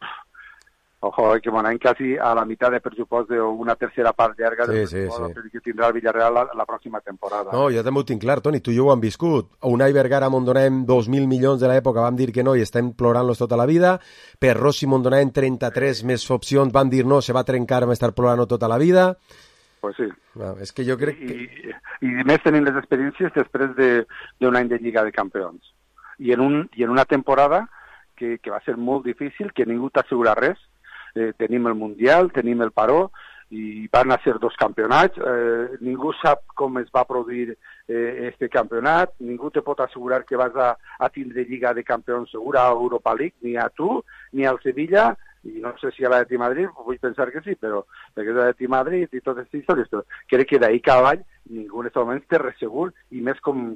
Ojo, que anem quasi a la meitat de pressupost d'una tercera part llarga del pressupost que tindrà el Villarreal la pròxima temporada. No, jo també ho tinc clar, Toni, tu i jo ho hem viscut. Unai Vergara on donem 2.000 milions de l'època, vam dir que no i estem plorant-los tota la vida. Per Rossi on donem 33 més opcions, van dir no, se va trencar, vam estar plorant tota la vida. Pues sí. No, és que jo crec que... I més tenim les experiències després d'un any de Lliga de Campions. I en una temporada que va ser molt difícil, que ningú t'assegura res. Tenim el Mundial, tenim el Paró, i van a ser dos campionats. Ningú sap com es va produir este campionat, ningú te pot assegurar que vas a tindre Lliga de Campions segura a Europa League, ni a tu, ni al Sevilla, i no sé si a l'Atleti Madrid, vull pensar que sí, però perquè és l'Atleti Madrid i totes aquestes històries, però crec que d'ahir cap avall ningú en aquest moment té res segur, i més com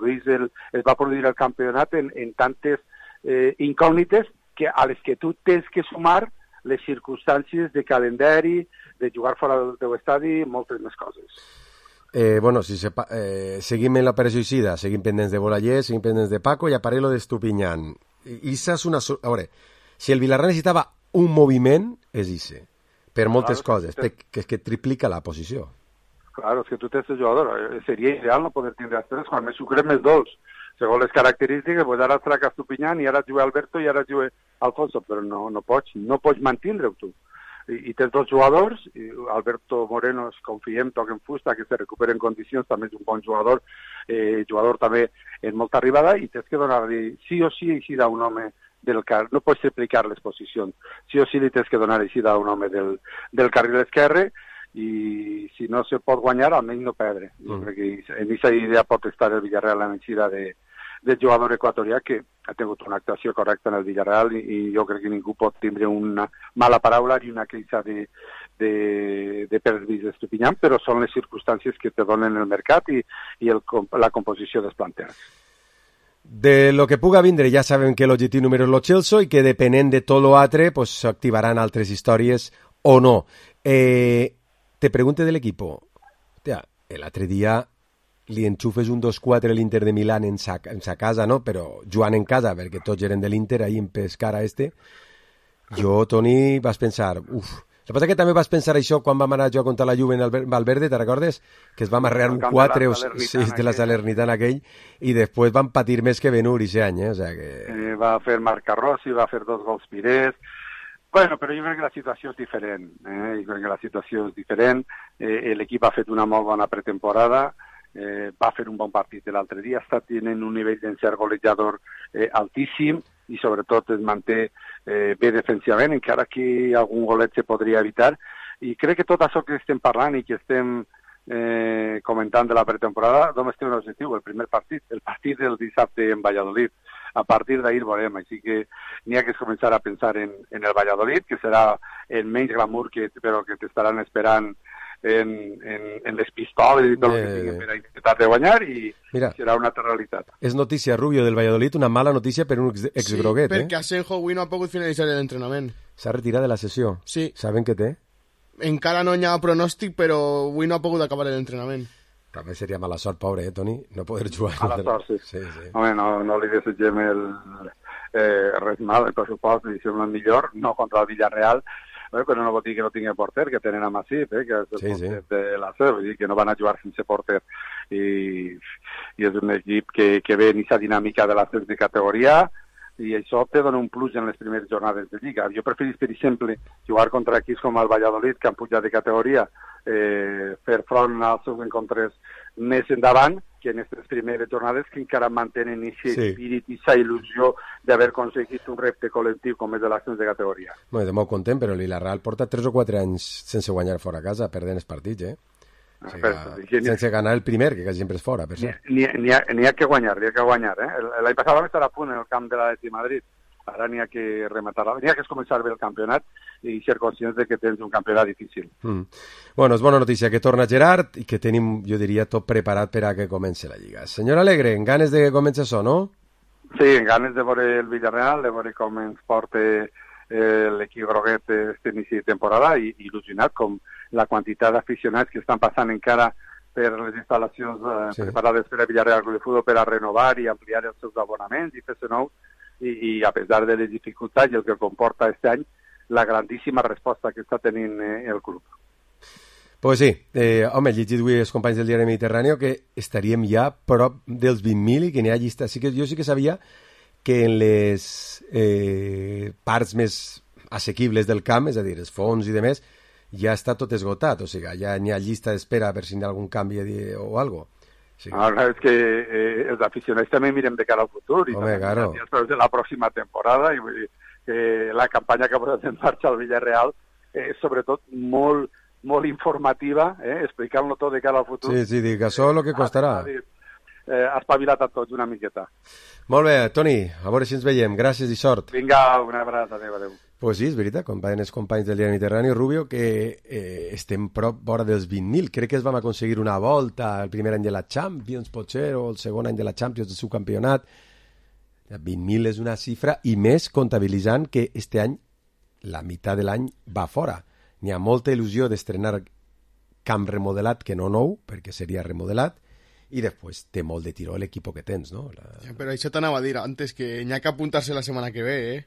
es va produir el campionat en tantes incògnites a les que tu tens que sumar les circumstàncies de calendari, de jugar fora del teu estadi, moltes més coses. Bueno, si seguim en l'operació Ixida, seguim pendents de Bolaller, seguim pendents de Paco i apareix lo d'Estupiñán. Issa és una... A veure, si el Villarreal necessitava un moviment, és Isse, per moltes coses, que és que triplica la posició. Claro, és que tu tens el jugador. Seria ideal no poder tindre els tres, quan més sucre més dolç. Segons les característiques, pues ara traca Estupiñán i ara juga Alberto i ara juga Alfonso, però no pots mantindre-ho tu. I tens dos jugadors, Alberto Moreno, confiem, toquen fusta, que se recupera en condicions, també és un bon jugador, jugador també en molta arribada, i tens que donar-li sí o sí així d'un home del carrer, no pots triplicar les posicions, sí o sí li tens que donar així d'un home del carril esquerre, i si no se pot guanyar, almenys no perdre. Jo crec que en aquesta idea pot estar el Villarreal en l'eixida del jugador equatorià, que ha tingut una actuació correcta en el Villarreal, i jo crec que ningú pot tindre una mala paraula ni una queixa de perjuís d'Estupiñán, però són les circumstàncies que te donen el mercat i la composició dels planters. De lo que puga vindre, ja sabem que l'objectiu número és lo Chelsea i que depenent de tot l'altre pues, s'activaran altres històries o no. Te pregunte de l'equipo. L'altre dia li enxufes un 2-4 a l'Inter de Milán en sa casa, no? Però jugant en casa, perquè tots eren de l'Inter, ahí en Pescara Jo, Toni, vas pensar, El que passa que també vas pensar això quan vam anar a jugar contra la Juve en Valverde, te recordes? Que es va amarrear un 4 o 6 de la Salernitana aquell, i després van patir més que Benur aquest any, O sea que... Va fer Marc Rossi, va fer 2 gols Pires. Bueno, però jo crec que la situació és diferent. L'equip ha fet una molt bona pretemporada, va fer un bon partit l'altre dia, està tenint un nivell d'encert golejador altíssim i sobretot es manté bé defensivament, encara que algun golet se podria evitar. I crec que tot això que estem parlant i que estem comentant de la pretemporada només té un objectiu, el primer partit, el partit del dissabte en Valladolid. a partir d'ahir veurem, així que n'hi ha que començar a pensar en el Valladolid, que serà el menys glamour, però que t'estaran esperant en les pistoles i tot el que tinguin per a intentar de guanyar, i serà una altra realitat. És notícia, Rubio, del Valladolid, una mala notícia per un exgroguet, perquè Asenjo avui no ha pogut finalitzar l'entrenament. S'ha retirat de la sessió? Sí. Saben què té? Encara no hi ha pronòstic, però avui no ha pogut acabar l'entrenament. També seria mala sort, pobre, Toni? No poder jugar. Mala sort, sí. Sí. Home, no li desitgem res mal, el pressupost, li sembla millor, no contra el Villarreal, però no vol dir que no tingui porter, que tenen a Massip, que és el porter de la SER, vull dir que no van a jugar sense porter, i és un equip que ve en aquesta dinàmica de l'ascens de categoria, i això te dona un plus en les primeres jornades de Lliga. Jo preferís, per exemple, jugar contra equips com el Valladolid, que han pujat de categoria, fer front als seus encontres més endavant, que en aquestes primeres jornades que encara mantenen aquest espírit i aquesta il·lusió d'haver aconseguit un repte col·lectiu com és l'ascens de categoria. Bueno, de molt content, però el Villarreal porta 3 o 4 anys sense guanyar fora a casa, perdent els partits, O sigui, sense ganar el primer, que quasi sempre és fora, per cert. N'hi ha que guanyar, L'any passat vam estar a punt en el camp de l'Atlètic Madrid. Ara n'hi ha que rematar-la, n'hi ha que començar bé el campionat i ser conscients de que tens un campionat difícil. Bueno, és bona notícia que torna Gerard i que tenim, jo diria, tot preparat per a que comenci la Lliga. Senyor Alegre, en ganes de que comenci això, no? Sí, en ganes de veure el Villarreal, de veure com ens porta l'equip groguet aquest inici de temporada, i il·lusionat com la quantitat d'aficionats que estan passant encara per les instal·lacions preparades per a Villarreal Club de Futbol per a renovar i ampliar els seus abonaments i fer-se nous, i a pesar de les dificultats i el que comporta aquest any, la grandíssima resposta que està tenint el club. Pues sí, home, he llegit avui els companys del diari Mediterrani que estaríem ja prop dels 20.000 i que n'hi ha llista. Jo sí que sabia que en les parts més assequibles del camp, és a dir, els fons i demés, ja està tot esgotat, o sigui, ja n'hi ha llista d'espera per si hi ha algun canvi o algo. Sí. Ara és que els aficionats també mirem de cara al futur i també de la pròxima temporada, i vull dir que la campanya que ha posat en marxa el Villarreal és sobretot molt informativa, explicant-lo tot de cara al futur. Sí, dic, això és el que costarà. Espavilat a tots una miqueta. Molt bé, Toni, a veure si ens veiem. Gràcies i sort. Vinga, una abraçada, adéu. Pues sí, és veritat, companyen els companys del diari Mediterrani, Rubio, que estem prop vora dels 20.000. Crec que es vam aconseguir una volta el primer any de la Champions, potser, o el segon any de la Champions del seu campionat. 20.000 és una xifra, i més comptabilitzant que este any, la meitat de l'any, va fora. N'hi ha molta il·lusió d'estrenar camp remodelat, que no nou, perquè seria remodelat, i després té molt de tiró l'equip que tens, no? Però això t'anava a dir antes, que n'hi ha que apuntar-se la setmana que ve,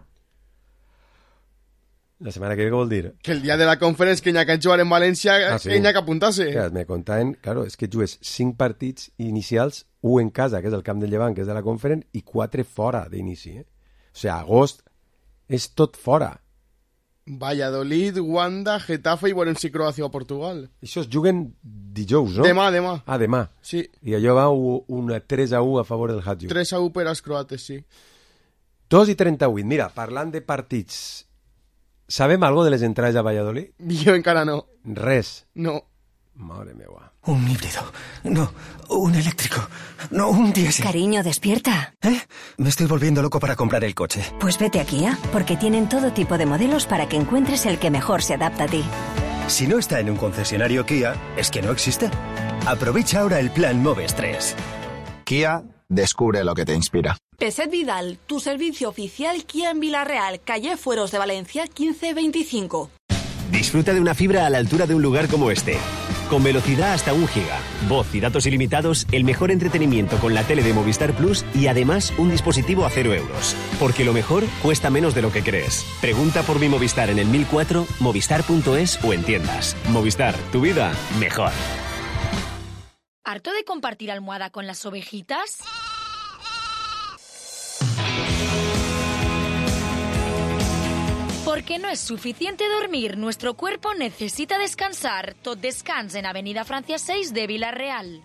La setmana que ve, què vol dir? Que el dia de la conferència que n'hi ha que jugar en València, n'hi ha que apuntar-se. Me contaven, claro, és que jugues 5 partits inicials, 1 en casa, que és el camp del Llevant, que és de la conferència, i 4 fora d'inici. O sigui, agost és tot fora. Valladolid, Wanda, Getafe i veurem si Croàcia o Portugal. Això es juguen dijous, no? Demà. Ah, demà. Sí. I allò va un 3-1 a favor del Hatju. 3-1 per als croates, sí. 2:38. Mira, parlant de partits, ¿sabem algo de les entrades a Valladolid? Jo encara no. Res. No. Madre mía. Un híbrido. No, un eléctrico. No, un diésel. Cariño, despierta. Me estoy volviendo loco para comprar el coche. Pues vete a Kia, porque tienen todo tipo de modelos para que encuentres el que mejor se adapta a ti. Si no está en un concesionario Kia, es que no existe. Aprovecha ahora el plan Moves 3. Kia, descubre lo que te inspira. Peset Vidal, tu servicio oficial Kia en Villarreal, calle Fueros de Valencia 1525. Disfruta de una fibra a la altura de un lugar como este. Con velocidad hasta 1 giga, voz y datos ilimitados, el mejor entretenimiento con la tele de Movistar Plus y además un dispositivo a 0 euros. Porque lo mejor cuesta menos de lo que crees. Pregunta por mi Movistar en el 1004, movistar.es o en tiendas. Movistar, tu vida mejor. ¿Harto de compartir almohada con las ovejitas? Porque no es suficiente dormir, nuestro cuerpo necesita descansar. Tot Descans en Avenida Francia 6 de Villarreal.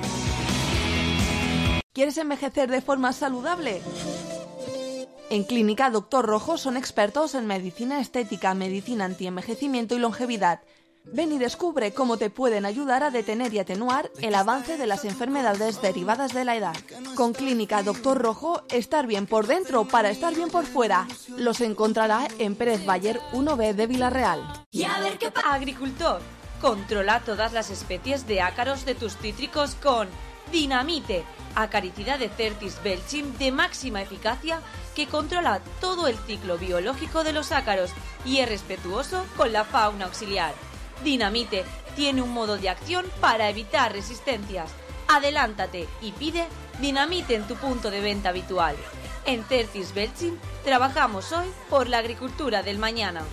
¿Quieres envejecer de forma saludable? En Clínica Doctor Rojo son expertos en medicina estética, medicina antienvejecimiento y longevidad. Ven y descubre cómo te pueden ayudar a detener y atenuar el avance de las enfermedades derivadas de la edad. Con Clínica Doctor Rojo, estar bien por dentro para estar bien por fuera. Los encontrará en Pérez Bayer 1B de Villarreal. Agricultor, controla todas las especies de ácaros de tus cítricos con Dinamite, acaricida de Certis belchim de máxima eficacia que controla todo el ciclo biológico de los ácaros y es respetuoso con la fauna auxiliar. Dinamite tiene un modo de acción para evitar resistencias. Adelántate y pide Dinamite en tu punto de venta habitual. En Certis belchim trabajamos hoy por la agricultura del mañana.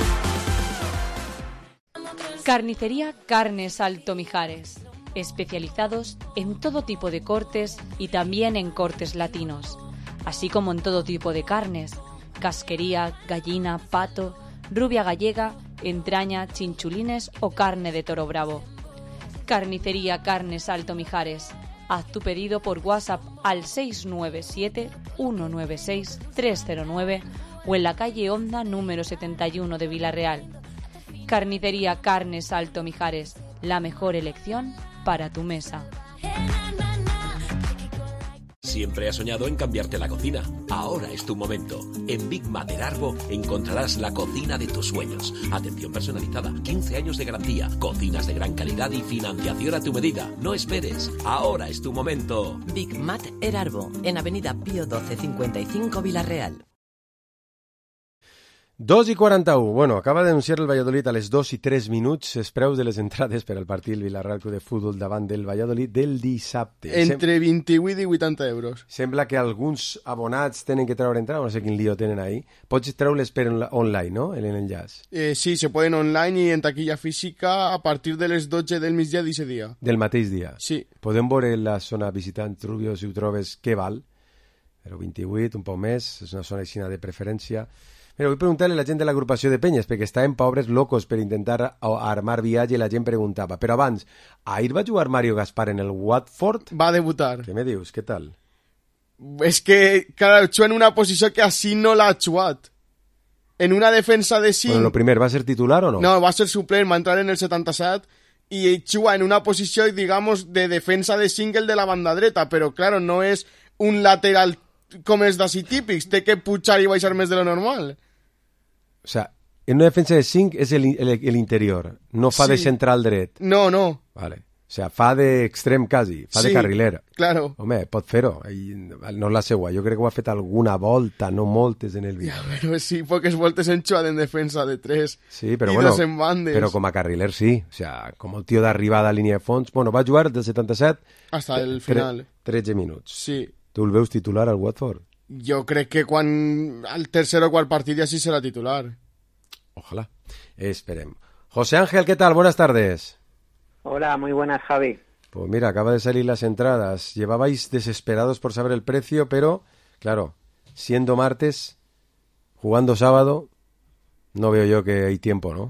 Carnicería Carnes Alto Mijares, especializados en todo tipo de cortes y también en cortes latinos, así como en todo tipo de carnes, casquería, gallina, pato, rubia gallega, entraña, chinchulines o carne de toro bravo. Carnicería Carnes Alto Mijares. Haz tu pedido por WhatsApp al 697-196-309 o en la calle Honda número 71 de Villarreal. Carnicería Carnes Alto Mijares, la mejor elección para tu mesa. Siempre has soñado en cambiarte la cocina. Ahora es tu momento. En Big Mat Erarbo encontrarás la cocina de tus sueños. Atención personalizada, 15 años de garantía, cocinas de gran calidad y financiación a tu medida. No esperes. Ahora es tu momento. Big Mat Erarbo, en Avenida Pío 12 55 Villarreal. 2:41. Bueno, acaba de anunciar el Valladolid a les 2:03. Els preus de les entrades per al partit Villarreal Club de Futbol davant del Valladolid del dissabte. Entre 28 i 80 euros. Sembla que alguns abonats tenen que treure entrada, no sé quin lío tenen ahí. Pots treure-les per online, no?, en l'enllaç. Sí, se poden online i en taquilla física a partir de les 12 del migdia d'aquest dia. Del mateix dia? Sí. Podem veure la zona visitant Rubio, si ho trobes, què val? Però 28, un poc més, és una zona aixina de preferència. Mira, vull preguntar-li a la gent de l'agrupació de penyes, perquè estaven pobres locos per intentar armar viatge i la gent preguntava. Però abans, ahir va jugar Mario Gaspar en el Watford? Va debutar. Què me dius? Què tal? És que, clar, juga en una posició que així no l'ha jugat. En una defensa de 5... Bueno, el primer, ¿va ser titular o no? No, va ser suplent, va entrar en el 77 i juga en una posició, digamos, de defensa de single de la banda dreta, però, claro, no és un lateral com els d'ací típics, té que pujar i baixar més de lo normal. O sea, en una defensa de 5 és l'interior, no fa de central dret. No, no. Vale. O sea, fa d'extrem quasi, fa de carriler. Claro. Home, pot fer-ho. No és la seua. Jo crec que ho ha fet alguna volta, no moltes en el vídeo. Ja, però sí, poques voltes en xuat en defensa de 3. Sí, però i bueno, 2 en bandes. Però com a carriler sí. O sea, com el tio d'arribada a línia de fons. Bueno, va jugar del 77 hasta el final. 13 minuts. Sí. Tu el veus titular al Watford? Jo crec que quan al tercer o quart partit ja sí serà titular. Ojalá. Esperem. José Ángel, ¿qué tal? Buenas tardes. Hola, muy buenas, Javi. Pues mira, acaba de salir las entradas. Llevabais desesperados por saber el precio, pero, claro, siendo martes, jugando sábado, no veo yo que hay tiempo, ¿no?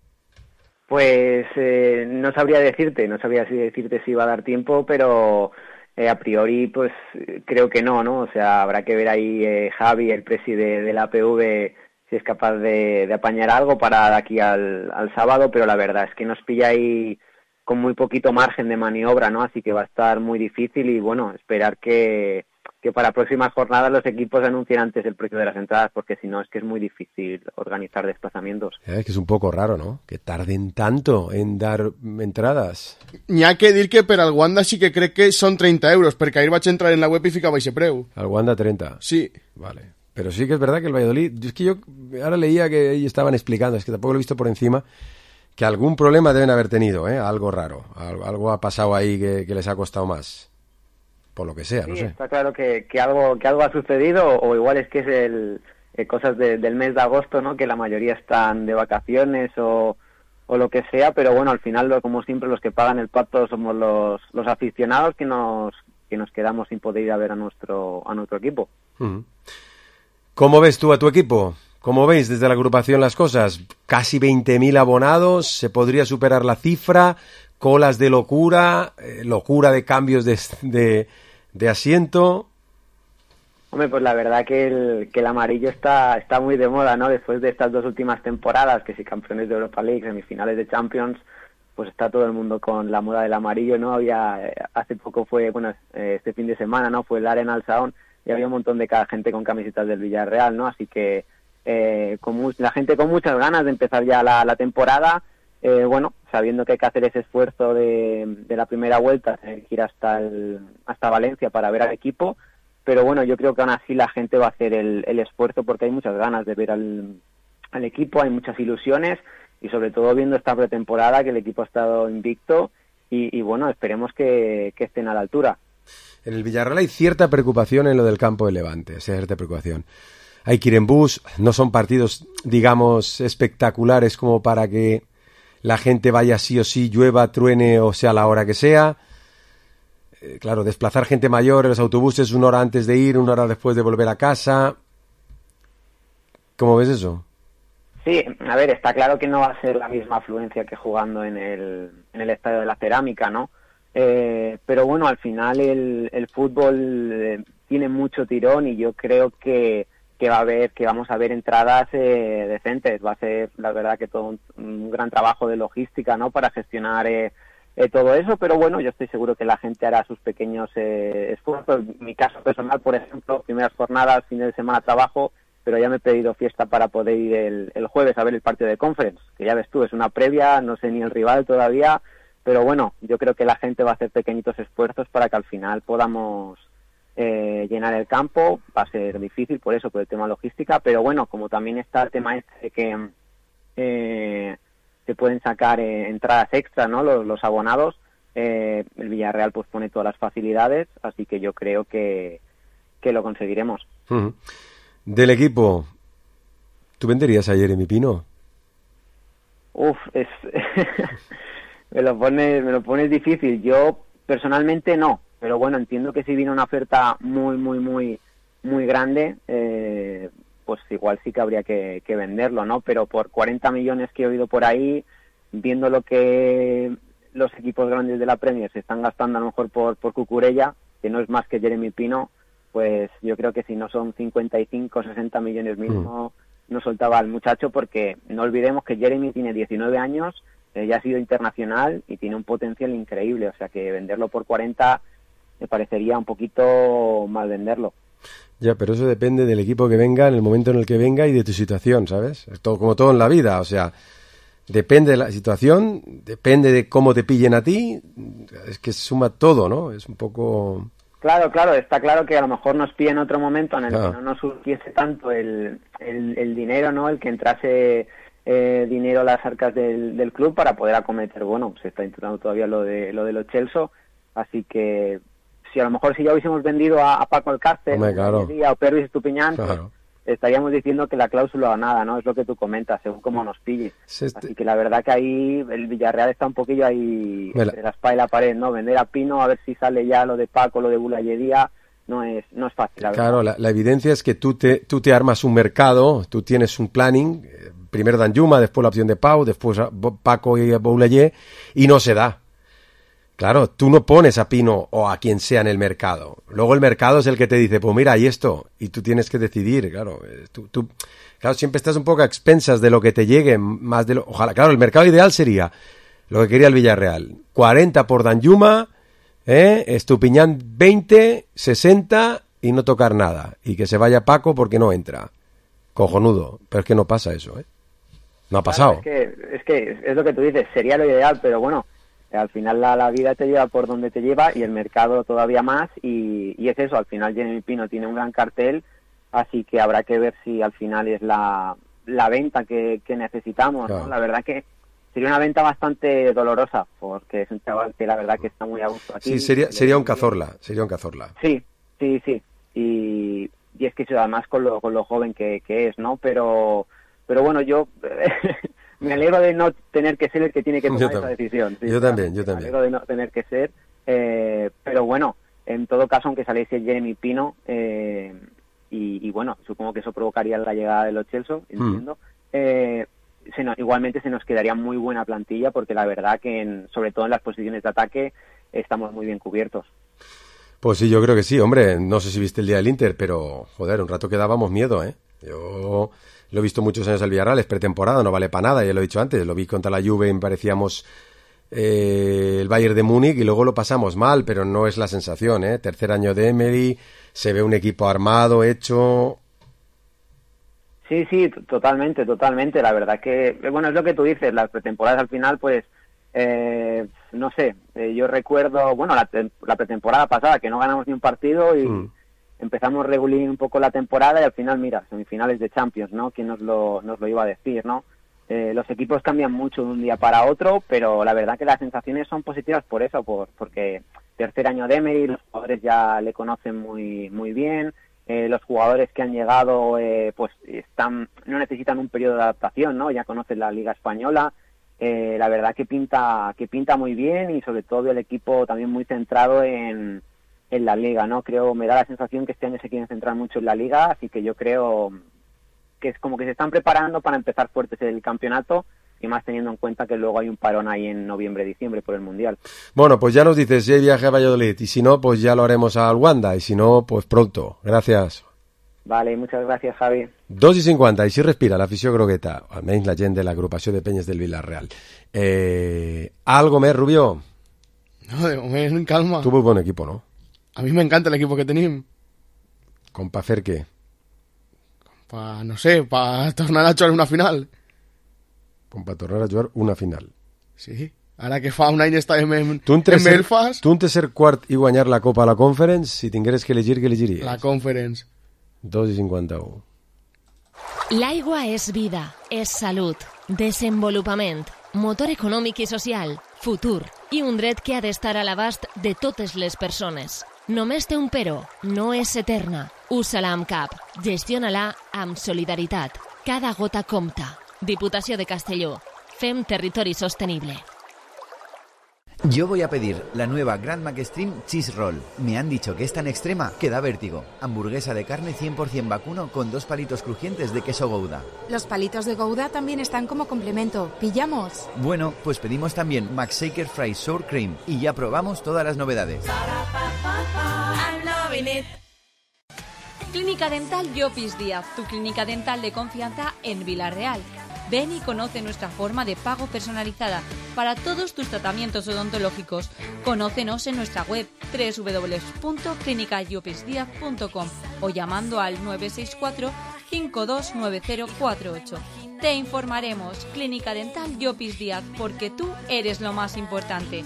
Pues no sabría decirte si iba a dar tiempo, pero a priori, pues creo que no, ¿no? O sea, habrá que ver ahí Javi, el presi de la APV, si es capaz de apañar algo para de aquí al sábado, pero la verdad es que nos pilla ahí con muy poquito margen de maniobra, ¿no? Así que va a estar muy difícil y, bueno, esperar que para próximas jornadas los equipos anuncien antes el precio de las entradas, porque si no es que es muy difícil organizar desplazamientos. Es que es un poco raro, ¿no? Que tarden tanto en dar entradas. N'hi ha que dir que per al Wanda sí que crec que són 30 euros, perquè ahir vaig entrar en la web i ficava aquest preu. Al Wanda 30. Sí. Vale. Pero sí que es verdad que el Valladolid... Es que yo ahora leía que ellos estaban explicando, es que tampoco lo he visto por encima, que algún problema deben haber tenido, ¿eh? Algo raro. Algo ha pasado ahí que les ha costado más. Por lo que sea, no sé. Está claro que algo ha sucedido, o igual es que es cosas del mes de agosto, ¿no? Que la mayoría están de vacaciones o lo que sea, pero bueno, al final, como siempre, los que pagan el pato somos los aficionados que nos quedamos sin poder ir a ver a nuestro equipo. Uh-huh. ¿Cómo ves tú a tu equipo? ¿Cómo veis desde la agrupación las cosas? Casi 20.000 abonados, ¿se podría superar la cifra? Colas de locura, locura de cambios de asiento. Hombre, pues la verdad que el amarillo está muy de moda, ¿no? Después de estas 2 últimas temporadas, que si campeones de Europa League, semifinales de Champions, pues está todo el mundo con la moda del amarillo, ¿no? Hace poco fue, este fin de semana, ¿no? Fue el Arena al Saón y había un montón de gente con camisetas del Villarreal, ¿no? Así que la gente con muchas ganas de empezar ya la temporada, sabiendo que hay que hacer ese esfuerzo de la primera vuelta, tener que ir hasta Valencia para ver al equipo, pero bueno, yo creo que aún así la gente va a hacer el esfuerzo porque hay muchas ganas de ver al equipo, hay muchas ilusiones y sobre todo viendo esta pretemporada que el equipo ha estado invicto y bueno, esperemos que estén a la altura. En el Villarreal hay cierta preocupación en lo del campo de Levante, cierta preocupación. Hay que ir en bus, no son partidos, digamos, espectaculares como para que la gente vaya sí o sí, llueva, truene o sea la hora que sea. Claro, desplazar gente mayor en los autobuses 1 hora antes de ir, 1 hora después de volver a casa. ¿Cómo ves eso? Sí, a ver, está claro que no va a ser la misma afluencia que jugando en el Estadio de la Cerámica, ¿no? Pero bueno, al final el fútbol tiene mucho tirón y yo creo que vamos a ver entradas decentes. Va a ser, la verdad, que todo un gran trabajo de logística, ¿no? Para gestionar todo eso, pero bueno, yo estoy seguro que la gente hará sus pequeños esfuerzos. En mi caso personal, por ejemplo, primeras jornadas, fin de semana trabajo, pero ya me he pedido fiesta para poder ir el jueves a ver el partido de Conference, que ya ves tú, es una previa, no sé ni el rival todavía, pero bueno, yo creo que la gente va a hacer pequeñitos esfuerzos para que al final podamos llenar el campo. Va a ser difícil por eso, por el tema logística, pero bueno, como también está el tema de que se pueden sacar entradas extras, ¿no? Los abonados, el Villarreal pues pone todas las facilidades, así que yo creo que lo conseguiremos. Uh-huh. Del equipo, ¿tú venderías a Jeremy Pino? me lo pones difícil. Yo personalmente no, pero bueno, entiendo que si viene una oferta muy muy muy muy grande, pues igual sí que habría que venderlo, ¿no? Pero por 40 millones que he oído por ahí, viendo lo que los equipos grandes de la Premier se están gastando a lo mejor por Cucurella, que no es más que Jeremy Pino, pues yo creo que si no son 55, 60 millones mínimo, no soltaba al muchacho, porque no olvidemos que Jeremy tiene 19 años, ya ha sido internacional y tiene un potencial increíble, o sea que venderlo por 40 me parecería un poquito mal venderlo. Ya, pero eso depende del equipo que venga, en el momento en el que venga y de tu situación, ¿sabes? Es todo, como todo en la vida, o sea, depende de la situación, depende de cómo te pillen a ti, es que suma todo, ¿no? Es un poco... Claro, está claro que a lo mejor nos pilla en otro momento en el que no nos surgiese tanto el dinero, ¿no? El que entrase dinero a las arcas del club para poder acometer, bueno, se está intentando todavía lo de los Chelsea, así que si a lo mejor si ya hubiésemos vendido a Paco Alcácer, claro, o Pervis Estupiñán, claro, pues estaríamos diciendo que la cláusula o nada, ¿no? Es lo que tú comentas, según cómo nos pille. Así que la verdad que ahí el Villarreal está un poquillo ahí entre la espada y la pared, ¿no? Vender a Pino, a ver si sale ya lo de Paco, lo de Boulayería, no es fácil, la verdad. Claro, la evidencia es que tú te armas un mercado, tú tienes un planning, primero Danjuma, después la opción de Pau, después Paco y Boulaye, y no se da. Claro, tú no pones a Pino o a quien sea en el mercado. Luego el mercado es el que te dice, pues mira, y esto, y tú tienes que decidir, claro. Claro, siempre estás un poco a expensas de lo que te llegue, más de lo... Ojalá, claro, el mercado ideal sería lo que quería el Villarreal. 40 por Danjuma, Estupiñán 20, 60 y no tocar nada. Y que se vaya Paco porque no entra. Cojonudo. Pero es que no pasa eso, ¿eh? No ha pasado. Claro, es que es lo que tú dices, sería lo ideal, pero bueno... Al final la vida te lleva por donde te lleva y el mercado todavía más y es eso, al final Jeremy Pino tiene un gran cartel, así que habrá que ver si al final es la venta que necesitamos, ¿no? La verdad que sería una venta bastante dolorosa porque es un chaval que la verdad que está muy a gusto aquí. Sí, sería un Cazorla, Sí, y es que además con lo joven que es, ¿no? Pero bueno, yo... Me alegro de no tener que ser el que tiene que tomar esa decisión. Sí, yo también. Me alegro de no tener que ser. Pero bueno, en todo caso, aunque saliese Jeremy Pino, y bueno, supongo que eso provocaría la llegada de los Chelsea, entiendo, igualmente se nos quedaría muy buena plantilla, porque la verdad que sobre todo en las posiciones de ataque estamos muy bien cubiertos. Pues sí, yo creo que sí, hombre. No sé si viste el día del Inter, pero, joder, un rato que dábamos miedo, ¿eh? Yo lo he visto muchos años al Villarreal, es pretemporada, no vale para nada, ya lo he dicho antes. Lo vi contra la Juve y me parecíamos el Bayern de Múnich y luego lo pasamos mal, pero no es la sensación, ¿eh? Tercer año de Emery, se ve un equipo armado, hecho... Sí, totalmente. La verdad que, bueno, es lo que tú dices, las pretemporadas al final, pues, no sé, yo recuerdo, bueno, la pretemporada pasada, que no ganamos ni un partido y empezamos regulín un poco la temporada y al final, mira, semifinales de Champions, ¿no? ¿Quién nos lo iba a decir, no? Los equipos cambian mucho de un día para otro, pero la verdad que las sensaciones son positivas por eso, porque tercer año de Emery, los jugadores ya le conocen muy, muy bien. Los jugadores que han llegado pues no necesitan un periodo de adaptación, ¿no? Ya conocen la Liga Española. La verdad que pinta muy bien y sobre todo el equipo también muy centrado en la Liga, ¿no? Me da la sensación que este año se quieren centrar mucho en la Liga, así que yo creo que es como que se están preparando para empezar fuertes el campeonato y más teniendo en cuenta que luego hay un parón ahí en noviembre-diciembre por el Mundial. Bueno, pues ya nos dices si hay viaje a Valladolid y si no, pues ya lo haremos al Wanda y si no, pues pronto. Gracias. Vale, muchas gracias, Javi. 2:50, i si respira l'afició grogueta, almenys la gent de l'agrupació de penyes del Villarreal. ¿Algo més, Rubio? No, de moment, calma. Tu muy bon equipo, ¿no? A mí me encanta el equipo que tenim. Com pa fer què? No sé, pa tornar a jugar una final. Com pa tornar a jugar una final. Sí, ara que fa un any estàvem en Belfast. Tu entre ser quart i guanyar la Copa a la Conference, si tingueres que elegir, què elegiries? La Conference. 2:51. L'aigua és vida, és salut, desenvolupament, motor econòmic i social, futur i un dret que ha d'estar a l'abast de totes les persones. Només té un però, no és eterna. Usa-la amb cap, gestiona-la amb solidaritat. Cada gota compta. Diputació de Castelló. Fem territori sostenible. Yo voy a pedir la nueva Grand McStream Cheese Roll. Me han dicho que es tan extrema que da vértigo. Hamburguesa de carne 100% vacuno con 2 palitos crujientes de queso Gouda. Los palitos de Gouda también están como complemento. ¿Pillamos? Bueno, pues pedimos también McShaker Fries Sour Cream y ya probamos todas las novedades. Clínica Dental Llopis Díaz, tu clínica dental de confianza en Villarreal. Ven y conoce nuestra forma de pago personalizada para todos tus tratamientos odontológicos. Conócenos en nuestra web www.clinicallopisdiaz.com o llamando al 964 529048. Te informaremos. Clínica Dental Llopis Díaz, porque tú eres lo más importante.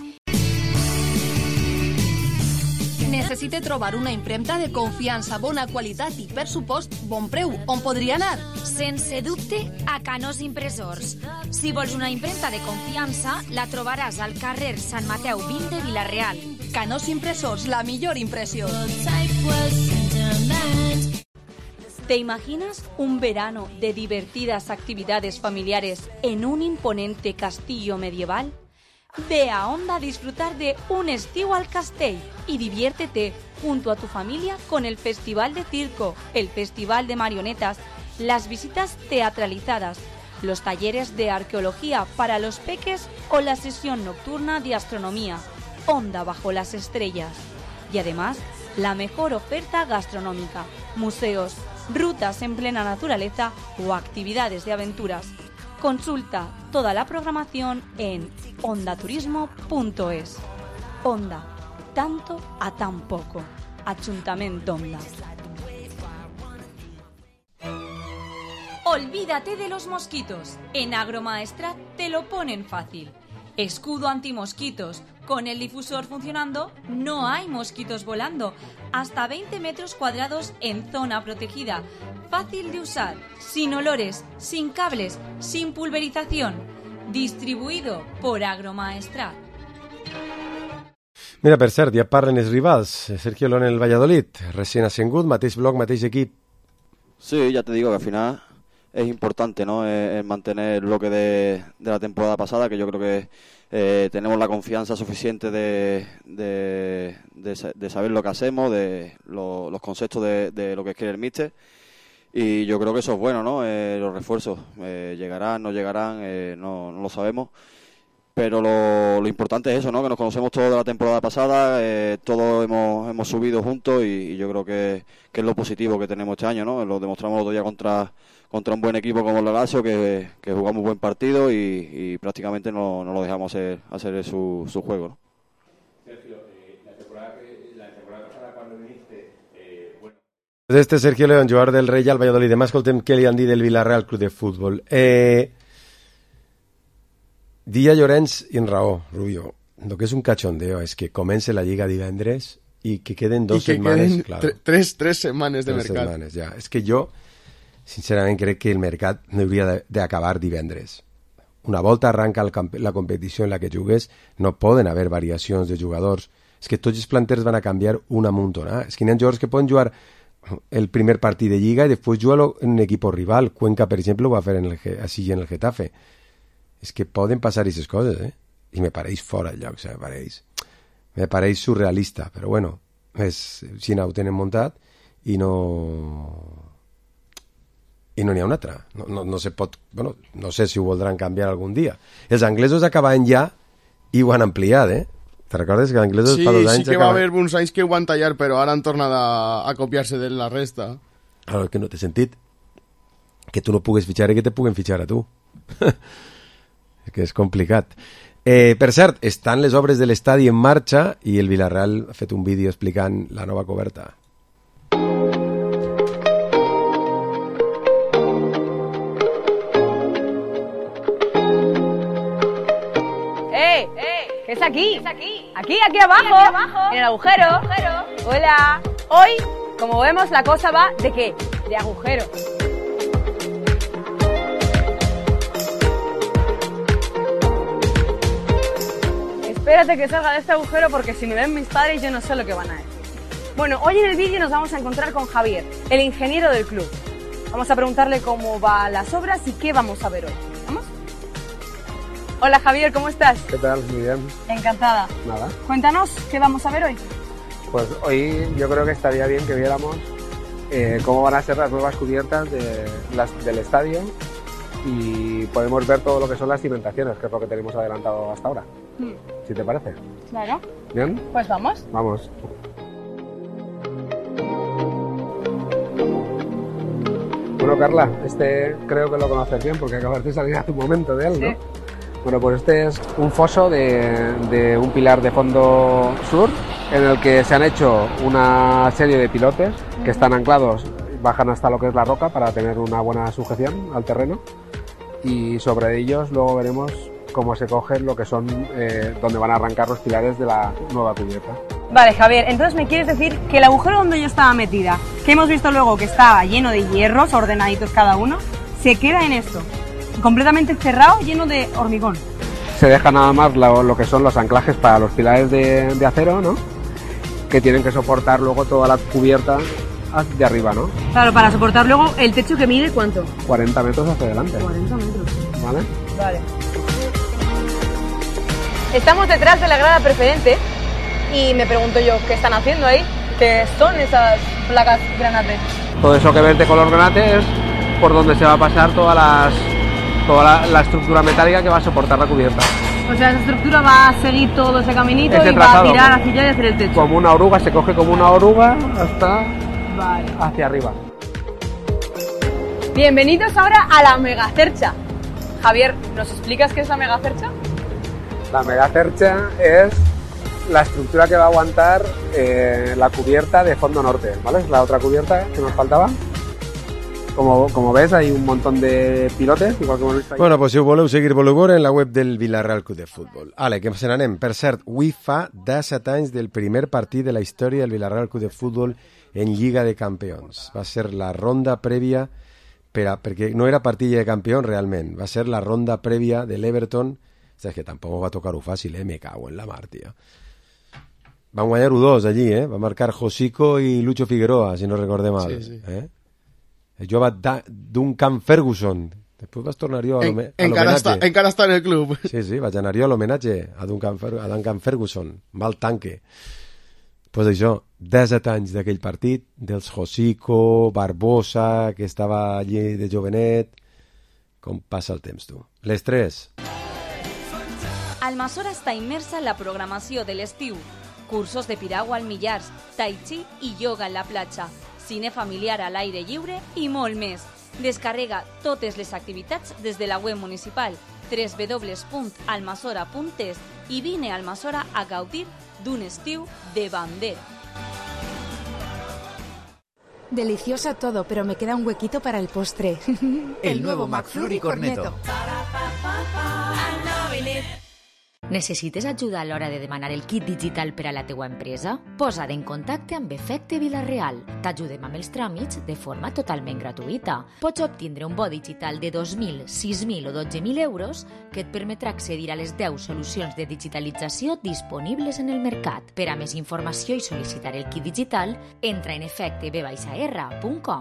Necessite trobar una impremta de confiança, bona qualitat i, per supost, bon preu. On podria anar? Sense dubte, a Canós Impressors. Si vols una impremta de confiança, la trobaràs al carrer Sant Mateu 20 de Vila-real. Canós Impressors, la millor impressió. ¿Te imaginas un verano de divertidas actividades familiares en un imponente castillo medieval? Ve a Onda a disfrutar de un estiu al Castell y diviértete junto a tu familia con el Festival de Circo, el Festival de Marionetas, las visitas teatralizadas, los talleres de arqueología para los peques o la sesión nocturna de astronomía, Onda bajo las estrellas. Y además, la mejor oferta gastronómica, museos, rutas en plena naturaleza o actividades de aventuras. Consulta toda la programación en ondaturismo.es. Onda, tanto a tan poco. Ayuntamiento Onda. Olvídate de los mosquitos. En Agromaestrat te lo ponen fácil. Escudo antimosquitos. Con el difusor funcionando, no hay mosquitos volando. Hasta 20 metros cuadrados en zona protegida. Fácil de usar, sin olores, sin cables, sin pulverización. Distribuido por Agromaestrat. Mira, per cert, ja parlen els rivals. Sergio León en el Valladolid, recient ascengut, mateix bloc, mateix equip. Sí, ya te digo que al final es importante, ¿no? El mantener el bloque de la temporada pasada, que yo creo que tenemos la confianza suficiente de saber lo que hacemos, de los conceptos de lo que quiere el míster. Y yo creo que eso es bueno, ¿no? Los refuerzos llegarán, no llegarán, no lo sabemos. pero lo importante es eso, ¿no? Que nos conocemos todos de la temporada pasada, todos hemos subido juntos y yo creo que es lo positivo que tenemos este año, ¿no? Lo demostramos el otro día contra un buen equipo como el Lazio, que jugamos un buen partido y prácticamente no lo dejamos hacer su juego, ¿no? Sergio, la temporada pasada cuando viniste, Este Sergio León, jugador del Real Valladolid. Demà escoltem què li han dit del Villarreal Club de Futbol. Dia Llorenç i en raó, Rubio. Lo que és un cachondeo és que comença la Lliga divendres i que queden 2 setmanes. Claro. Tres setmanes de mercat. Setmanes, ja. És que jo, sincerament, crec que el mercat no hauria d'acabar divendres. Una volta arranca la competició en la que jugues, no poden haver variacions de jugadors. És que tots els planters van a canviar una muntona. És que hi ha jugadors que poden jugar el primer partit de Lliga i després jugar en un equip rival. Cuenca, per exemple, ho va fer així en el Getafe. És que poden passar aquestes coses, I me pareix fora el lloc, me pareix surrealista, però bueno, si no ho tenen muntat i no n'hi ha una altra. No se pot, bueno, no sé si ho voldran canviar algun dia. Els anglesos acabaven ja i ho han ampliat, Te recordes que els anglesos fa 2 anys... Sí que va haver uns anys que ho van tallar, però ara han tornat a copiar-se de la resta. Claro, que no té sentit que tu no pugues fitxar i que te puguen fitxar a tu. Que és complicat. Per cert, estan les obres de l'estadi en marxa i el Villarreal ha fet un vídeo explicant la nova coberta. ¿Qué es aquí? Aquí abajo, en el agujero. Hola. Hoy, como vemos, la cosa va ¿de qué? De agujero. Espérate que salga de este agujero porque si me ven mis padres yo no sé lo que van a decir. Bueno, hoy en el vídeo nos vamos a encontrar con Javier, el ingeniero del club. Vamos a preguntarle cómo van las obras y qué vamos a ver hoy. ¿Vamos? Hola Javier, ¿cómo estás? ¿Qué tal? Muy bien. Encantada. Nada. Cuéntanos, ¿qué vamos a ver hoy? Pues hoy yo creo que estaría bien que viéramos cómo van a ser las nuevas cubiertas del estadio y podemos ver todo lo que son las cimentaciones, que es lo que tenemos adelantado hasta ahora. ¿Si te parece? Claro. ¿Bien? Pues vamos. Vamos. Bueno, Carla, creo que lo conoces bien porque acabas de salir hace un momento de él, ¿no? Sí. Bueno, pues este es un foso de un pilar de fondo sur en el que se han hecho una serie de pilotes que están anclados, bajan hasta lo que es la roca para tener una buena sujeción al terreno y sobre ellos luego veremos cómo se cogen lo que son donde van a arrancar los pilares de la nueva cubierta. Vale, Javier, entonces me quieres decir que el agujero donde yo estaba metida, que hemos visto luego que estaba lleno de hierros, ordenaditos cada uno, se queda en esto, completamente cerrado, lleno de hormigón. Se deja nada más lo que son los anclajes para los pilares de acero, ¿no? Que tienen que soportar luego toda la cubierta de arriba, ¿no? Claro, para soportar luego el techo que mide, ¿cuánto? 40 metros hacia adelante. 40 metros. ¿Vale? Vale. Estamos detrás de la grada preferente y me pregunto yo, ¿qué están haciendo ahí? ¿Qué son esas placas granate? Todo eso que ves de color granate es por donde se va a pasar toda la estructura metálica que va a soportar la cubierta. O sea, esa estructura va a seguir todo ese caminito ese y va a tirar hacia allá y hacer el techo. Como una oruga, se coge como una oruga hasta hacia arriba. Bienvenidos ahora a la megacercha. Javier, ¿nos explicas qué es la megacercha? La megacercha es la estructura que va a aguantar la cubierta de fondo norte, ¿vale? Es la otra cubierta que nos faltaba. Como ves, hay un montón de pilotes, igual que hemos visto ahí. Bueno, pues si ho voleu seguir, voleu veure en la web del Villarreal Club de Futbol. Ale, que se n'anem. Per cert, avui fa 17 anys del primer partit de la història del Villarreal Club de Futbol en Lliga de Campions. Va ser la ronda prèvia, perquè no era partida de campions realment, va ser la ronda prèvia de l'Everton. És que tampoc va tocar-ho fàcil, me cago en la mar, tio. Van guanyar 1-2 allí, Va marcar Josico i Lucho Figueroa, si no recordé mal. Sí. Jo va Duncan Ferguson. Després vas tornar jo a l'homenatge. Encara està en el club. Sí, vaig anar jo a l'homenatge a Duncan Ferguson. Mal tanque. Pues això, 17 anys d'aquell partit, dels Josico, Barbosa, que estava allí de jovenet. Com passa el temps, tu. Les 3. Almassora està immersa en la programació de l'estiu. Cursos de piragua al Millars, tai chi i ioga en la platja, cine familiar a l'aire lliure i molt més. Descarrega totes les activitats des de la web municipal www.almassora.es i vine a Almassora a gaudir d'un estiu de bandera. Delicioso todo, pero me queda un huequito para el postre. El nuevo McFlurry Cornetto. Necessites ajuda a l'hora de demanar el kit digital per a la teua empresa? Posa't en contacte amb Efecte Vila-real. T'ajudem amb els tràmits de forma totalment gratuïta. Pots obtindre un bo digital de 2.000, 6.000 o 12.000 euros que et permetrà accedir a les 10 solucions de digitalització disponibles en el mercat. Per a més informació i sol·licitar el kit digital, entra en efecteb-r.com.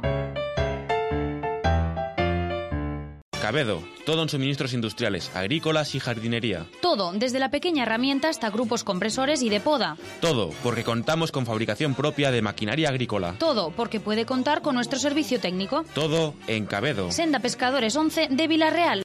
Cabedo, todo en suministros industriales, agrícolas y jardinería. Todo, desde la pequeña herramienta hasta grupos compresores y de poda. Todo, porque contamos con fabricación propia de maquinaria agrícola. Todo, porque puede contar con nuestro servicio técnico. Todo en Cabedo. Senda Pescadores 11 de Vila-real.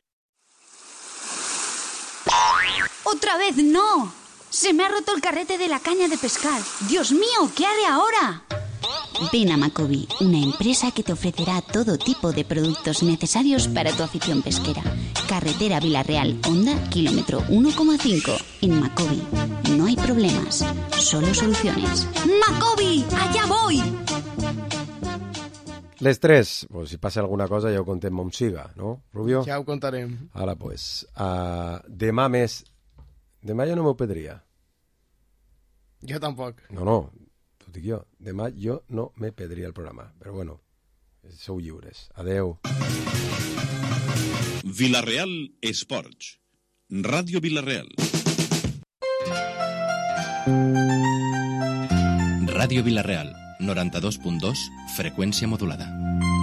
¡Otra vez no! Se me ha roto el carrete de la caña de pescar. ¡Dios mío! ¿Qué haré ahora? Ven a Macobi, una empresa que te ofrecerá todo tipo de productos necesarios para tu afición pesquera. Carretera Vila-real, Honda, kilómetro 1,5. En Macobi no hay problemas, solo soluciones. ¡Macobi! ¡Allá voy! Les 3, pues, si passa alguna cosa ja ho contem on siga, no, Rubio? Ja ho contarem. Ara, pues, demà més... Demà jo no m'ho perdria. Jo tampoc. No, t'ho dic jo. Demà jo no me perdria el programa. Però bueno, sou lliures. Adeu. Vila-real Esports. Ràdio Vila-real. Ràdio Vila-real, 92.2, freqüència modulada.